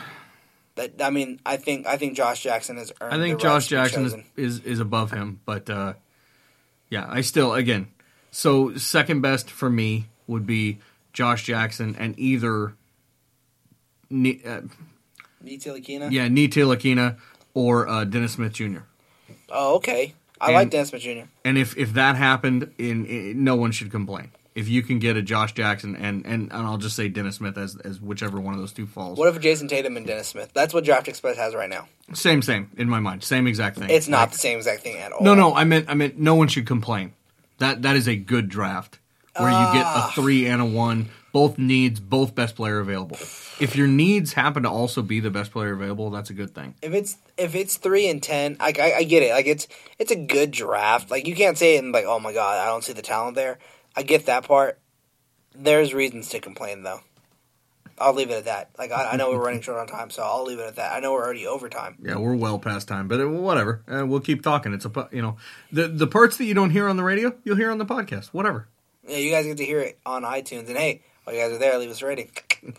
I think Josh Jackson has earned. I think Josh Jackson is above him, but yeah, I still again. So second best for me would be Josh Jackson and either Ntilikina? Yeah, Ntilikina or Dennis Smith Jr. Oh, okay. I like Dennis Smith Jr. And if that happened, no one should complain. If you can get a Josh Jackson and I'll just say Dennis Smith as whichever one of those two falls. What if Jason Tatum and Dennis Smith? That's what Draft Express has right now. Same in my mind. Same exact thing. It's not the same exact thing at all. No. I meant no one should complain. That is a good draft where you get a 3 and a 1, both needs, both best player available. If your needs happen to also be the best player available, that's a good thing. If it's 3 and 10, I get it. Like it's a good draft. Like you can't say it and like, oh my god, I don't see the talent there. I get that part. There's reasons to complain though. I'll leave it at that. Like I know we're running short on time, so I'll leave it at that. I know we're already over time. Yeah, we're well past time, but whatever. We'll keep talking. It's the parts that you don't hear on the radio, you'll hear on the podcast. Whatever. Yeah, you guys get to hear it on iTunes, and hey, while you guys are there, leave us a rating.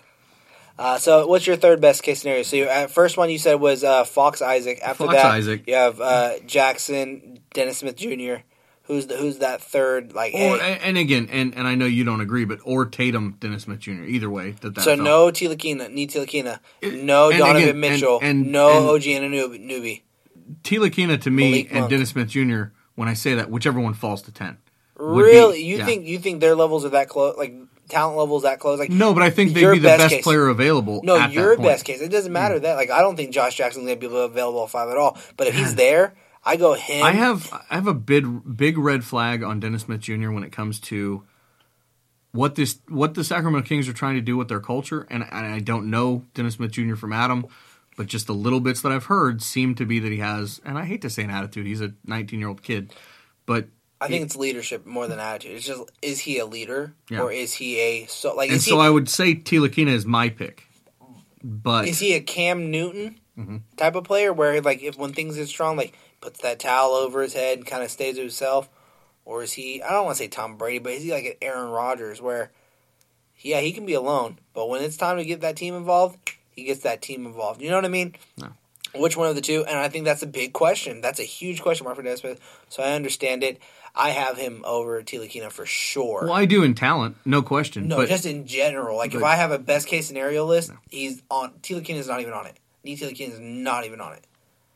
So, what's your third best case scenario? So, first one you said was Fox Isaac. After that, Isaac. You have Jackson, Dennis Smith Jr. Who's that third? Like, and again, and I know you don't agree, but or Tatum, Dennis Smith Jr. Either way, that. So no Ntilikina, no Donovan Mitchell, no OG Anunoby. Ntilikina to me Malik and Monk. Dennis Smith Jr. When I say that, whichever one falls to 10. Really, you think their levels are that close? Like talent levels that close? Like no, but I think they'd be the best player available. No, at your that point. best case. It doesn't matter that. Like I don't think Josh Jackson's going to be available at 5 at all. But if he's there, I go him. I have a big red flag on Dennis Smith Jr. when it comes to what the Sacramento Kings are trying to do with their culture, and I don't know Dennis Smith Jr. from Adam, but just the little bits that I've heard seem to be that he has, and I hate to say an attitude. He's a 19-year-old kid, but I think it's leadership more than attitude. It's just, is he a leader or is he so I would say Ntilikina is my pick, but is he a Cam Newton type of player where like when things get strong, like puts that towel over his head and kind of stays to himself, or is he? I don't want to say Tom Brady, but is he like an Aaron Rodgers where, yeah, he can be alone, but when it's time to get that team involved, he gets that team involved. You know what I mean? No. Which one of the two? And I think that's a big question. That's a huge question mark for Dennis Smith. So I understand it. I have him over Ntilikina for sure. Well, I do in talent, no question. No, just in general. Like if I have a best case scenario list, he's on. Ntilikina is not even on it. Ntilikina is not even on it.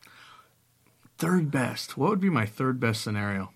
Third best. What would be my third best scenario?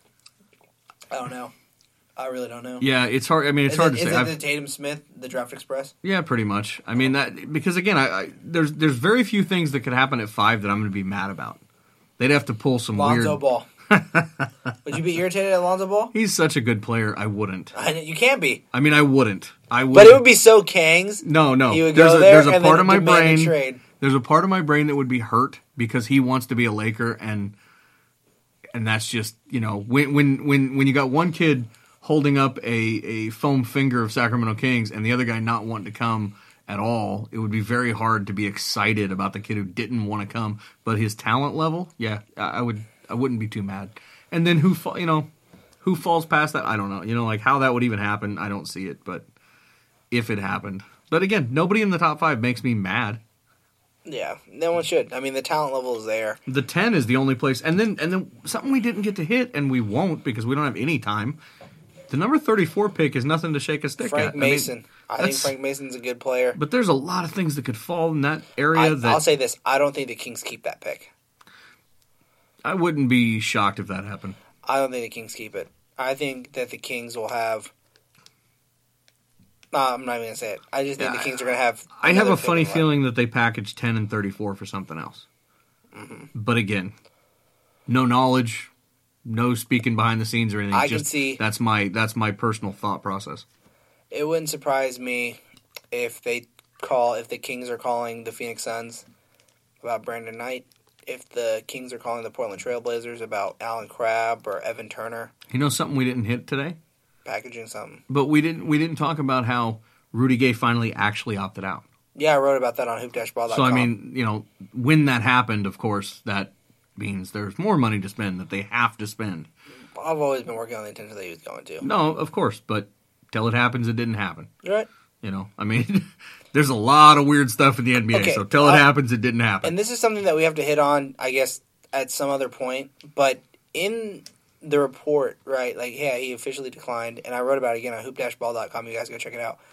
I don't know. I really don't know. Yeah, it's hard. I mean, it's hard to say. Is it the Tatum Smith, the Draft Express? Yeah, pretty much. I mean that because again, there's very few things that could happen at 5 that I'm going to be mad about. They'd have to pull some Lonzo weird. Ball. Would you be irritated at Lonzo Ball? He's such a good player. I wouldn't. You can't be. I mean, I wouldn't. But it would be so Kangs. No. He would There's go a there there's a and part then of my demand a brain. trade. There's a part of my brain that would be hurt because he wants to be a Laker, and that's just, when you got one kid holding up a foam finger of Sacramento Kings and the other guy not wanting to come at all, it would be very hard to be excited about the kid who didn't want to come. But his talent level, yeah, I wouldn't be too mad. And then who falls past that? I don't know. Like how that would even happen, I don't see it. But if it happened, but again, nobody in the top 5 makes me mad. Yeah, no one should. I mean, the talent level is there. The 10 is the only place, and then something we didn't get to hit, and we won't because we don't have any time. The number 34 pick is nothing to shake a stick Frank at. Mason. I think Frank Mason's a good player. But there's a lot of things that could fall in that area. I'll say this. I don't think the Kings keep that pick. I wouldn't be shocked if that happened. I don't think the Kings keep it. I think that the Kings will have... I'm not even going to say it. I just think the Kings are going to have... I have a funny feeling that they package 10 and 34 for something else. Mm-hmm. But again, no knowledge... No speaking behind the scenes or anything. I can see. That's my personal thought process. It wouldn't surprise me if the Kings are calling the Phoenix Suns about Brandon Knight. If the Kings are calling the Portland Trailblazers about Alan Crabb or Evan Turner. Something we didn't hit today? Packaging something. But we didn't talk about how Rudy Gay finally actually opted out. Yeah, I wrote about that on hoop-ball.com. So I mean, when that happened, of course, that means there's more money to spend that they have to spend. I've always been working on the intention that he was going to. No, of course, but till it happens, it didn't happen. You're right. I mean, there's a lot of weird stuff in the NBA, okay, so till it happens, it didn't happen. And this is something that we have to hit on, I guess, at some other point, but in the report, right, like, yeah, he officially declined, and I wrote about it again on hoop-ball.com. You guys go check it out.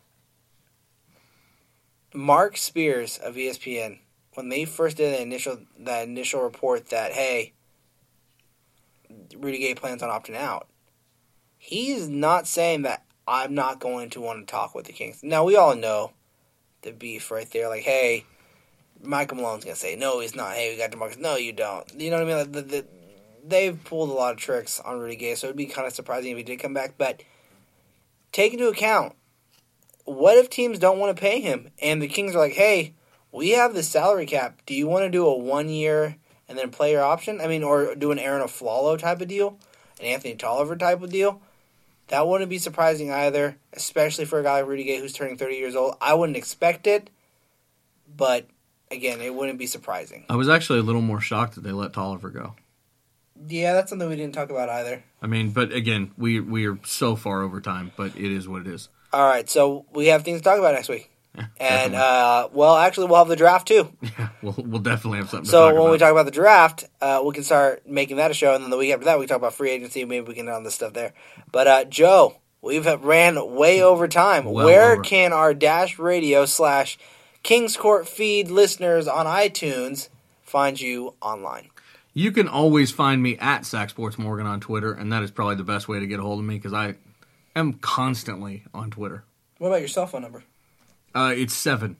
Mark Spears of ESPN, when they first did that initial report that, hey, Rudy Gay plans on opting out, he's not saying that I'm not going to want to talk with the Kings. Now, we all know the beef right there. Like, hey, Michael Malone's going to say, no, he's not. Hey, we got DeMarcus. No, you don't. You know what I mean? Like, they've pulled a lot of tricks on Rudy Gay, so it would be kind of surprising if he did come back. But take into account, what if teams don't want to pay him? And the Kings are like, hey, we have the salary cap. Do you want to do a 1 year and then player option? I mean, or do an Aaron Aflalo type of deal? An Anthony Tolliver type of deal? That wouldn't be surprising either, especially for a guy like Rudy Gay who's turning 30 years old. I wouldn't expect it, but again, it wouldn't be surprising. I was actually a little more shocked that they let Tolliver go. Yeah, that's something we didn't talk about either. I mean, but again, we are so far over time, but it is what it is. All right, so we have things to talk about next week. And, actually, we'll have the draft, too. Yeah, we'll definitely have something to talk about. So when we talk about the draft, we can start making that a show, and then the week after that, we can talk about free agency, maybe we can get on this stuff there. But, Joe, we've ran way over time. Where can our Dash Radio / Kings Court feed listeners on iTunes find you online? You can always find me at SackSportsMorgan on Twitter, and that is probably the best way to get a hold of me, because I am constantly on Twitter. What about your cell phone number? It's 7.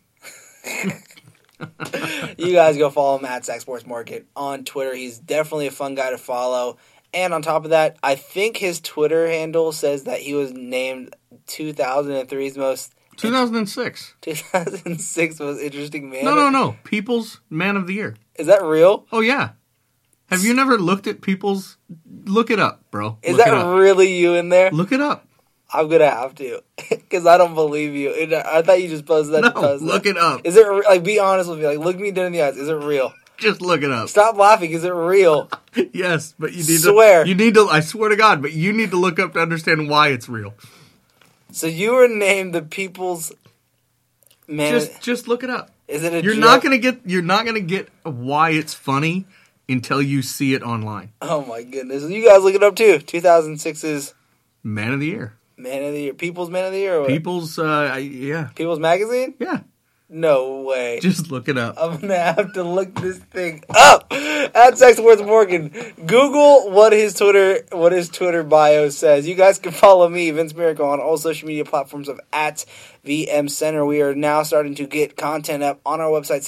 You guys go follow him at SackSportsMarket on Twitter. He's definitely a fun guy to follow. And on top of that, I think his Twitter handle says that he was named 2003's most... 2006. 2006 most interesting man. No. People's Man of the Year. Is that real? Oh, yeah. Have you never looked at People's... Look it up, bro. Is that really you in there? Look it up. I'm going to have to, because I don't believe you. I thought you just posted that. No, look it up. Is it, like, be honest with me. Like, look me dead in the eyes. Is it real? Just look it up. Stop laughing. Is it real? Yes, but you need Swear. You need to, I swear to God, but you need to look up to understand why it's real. So you were named the People's Man. Just look it up. Is it a You're joke? You're not gonna get why it's funny until you see it online. Oh, my goodness. You guys look it up, too. 2006's Man of the Year. Man of the Year. People's Man of the Year? Or what? People's, yeah. People's Magazine? Yeah. No way. Just look it up. I'm going to have to look this thing up. At Sexworth Morgan. Google what his Twitter bio says. You guys can follow me, Vince Miracle, on all social media platforms of at VM Center. We are now starting to get content up on our website,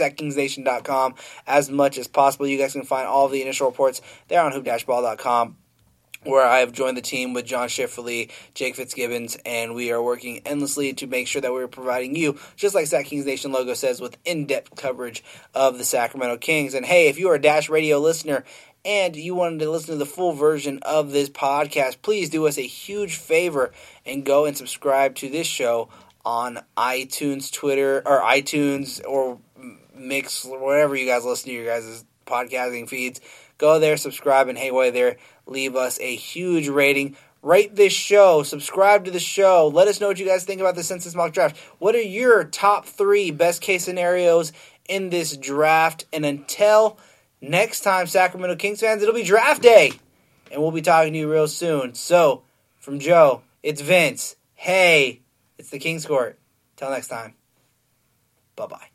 SackKingsNation.com, as much as possible. You guys can find all of the initial reports there on hoop-ball.com. where I have joined the team with John Schifferly, Jake Fitzgibbons, and we are working endlessly to make sure that we're providing you, just like Sac Kings Nation logo says, with in-depth coverage of the Sacramento Kings. And hey, if you are a Dash Radio listener and you wanted to listen to the full version of this podcast, please do us a huge favor and go and subscribe to this show on iTunes, Twitter, or iTunes, or Mix, wherever you guys listen to your guys' podcasting feeds. Go there, subscribe, and hey, while you're there, leave us a huge rating. Rate this show. Subscribe to the show. Let us know what you guys think about the Census Mock Draft. What are your top 3 best-case scenarios in this draft? And until next time, Sacramento Kings fans, it'll be draft day. And we'll be talking to you real soon. So, from Joe, it's Vince. Hey, it's the Kings Court. Till next time. Bye-bye.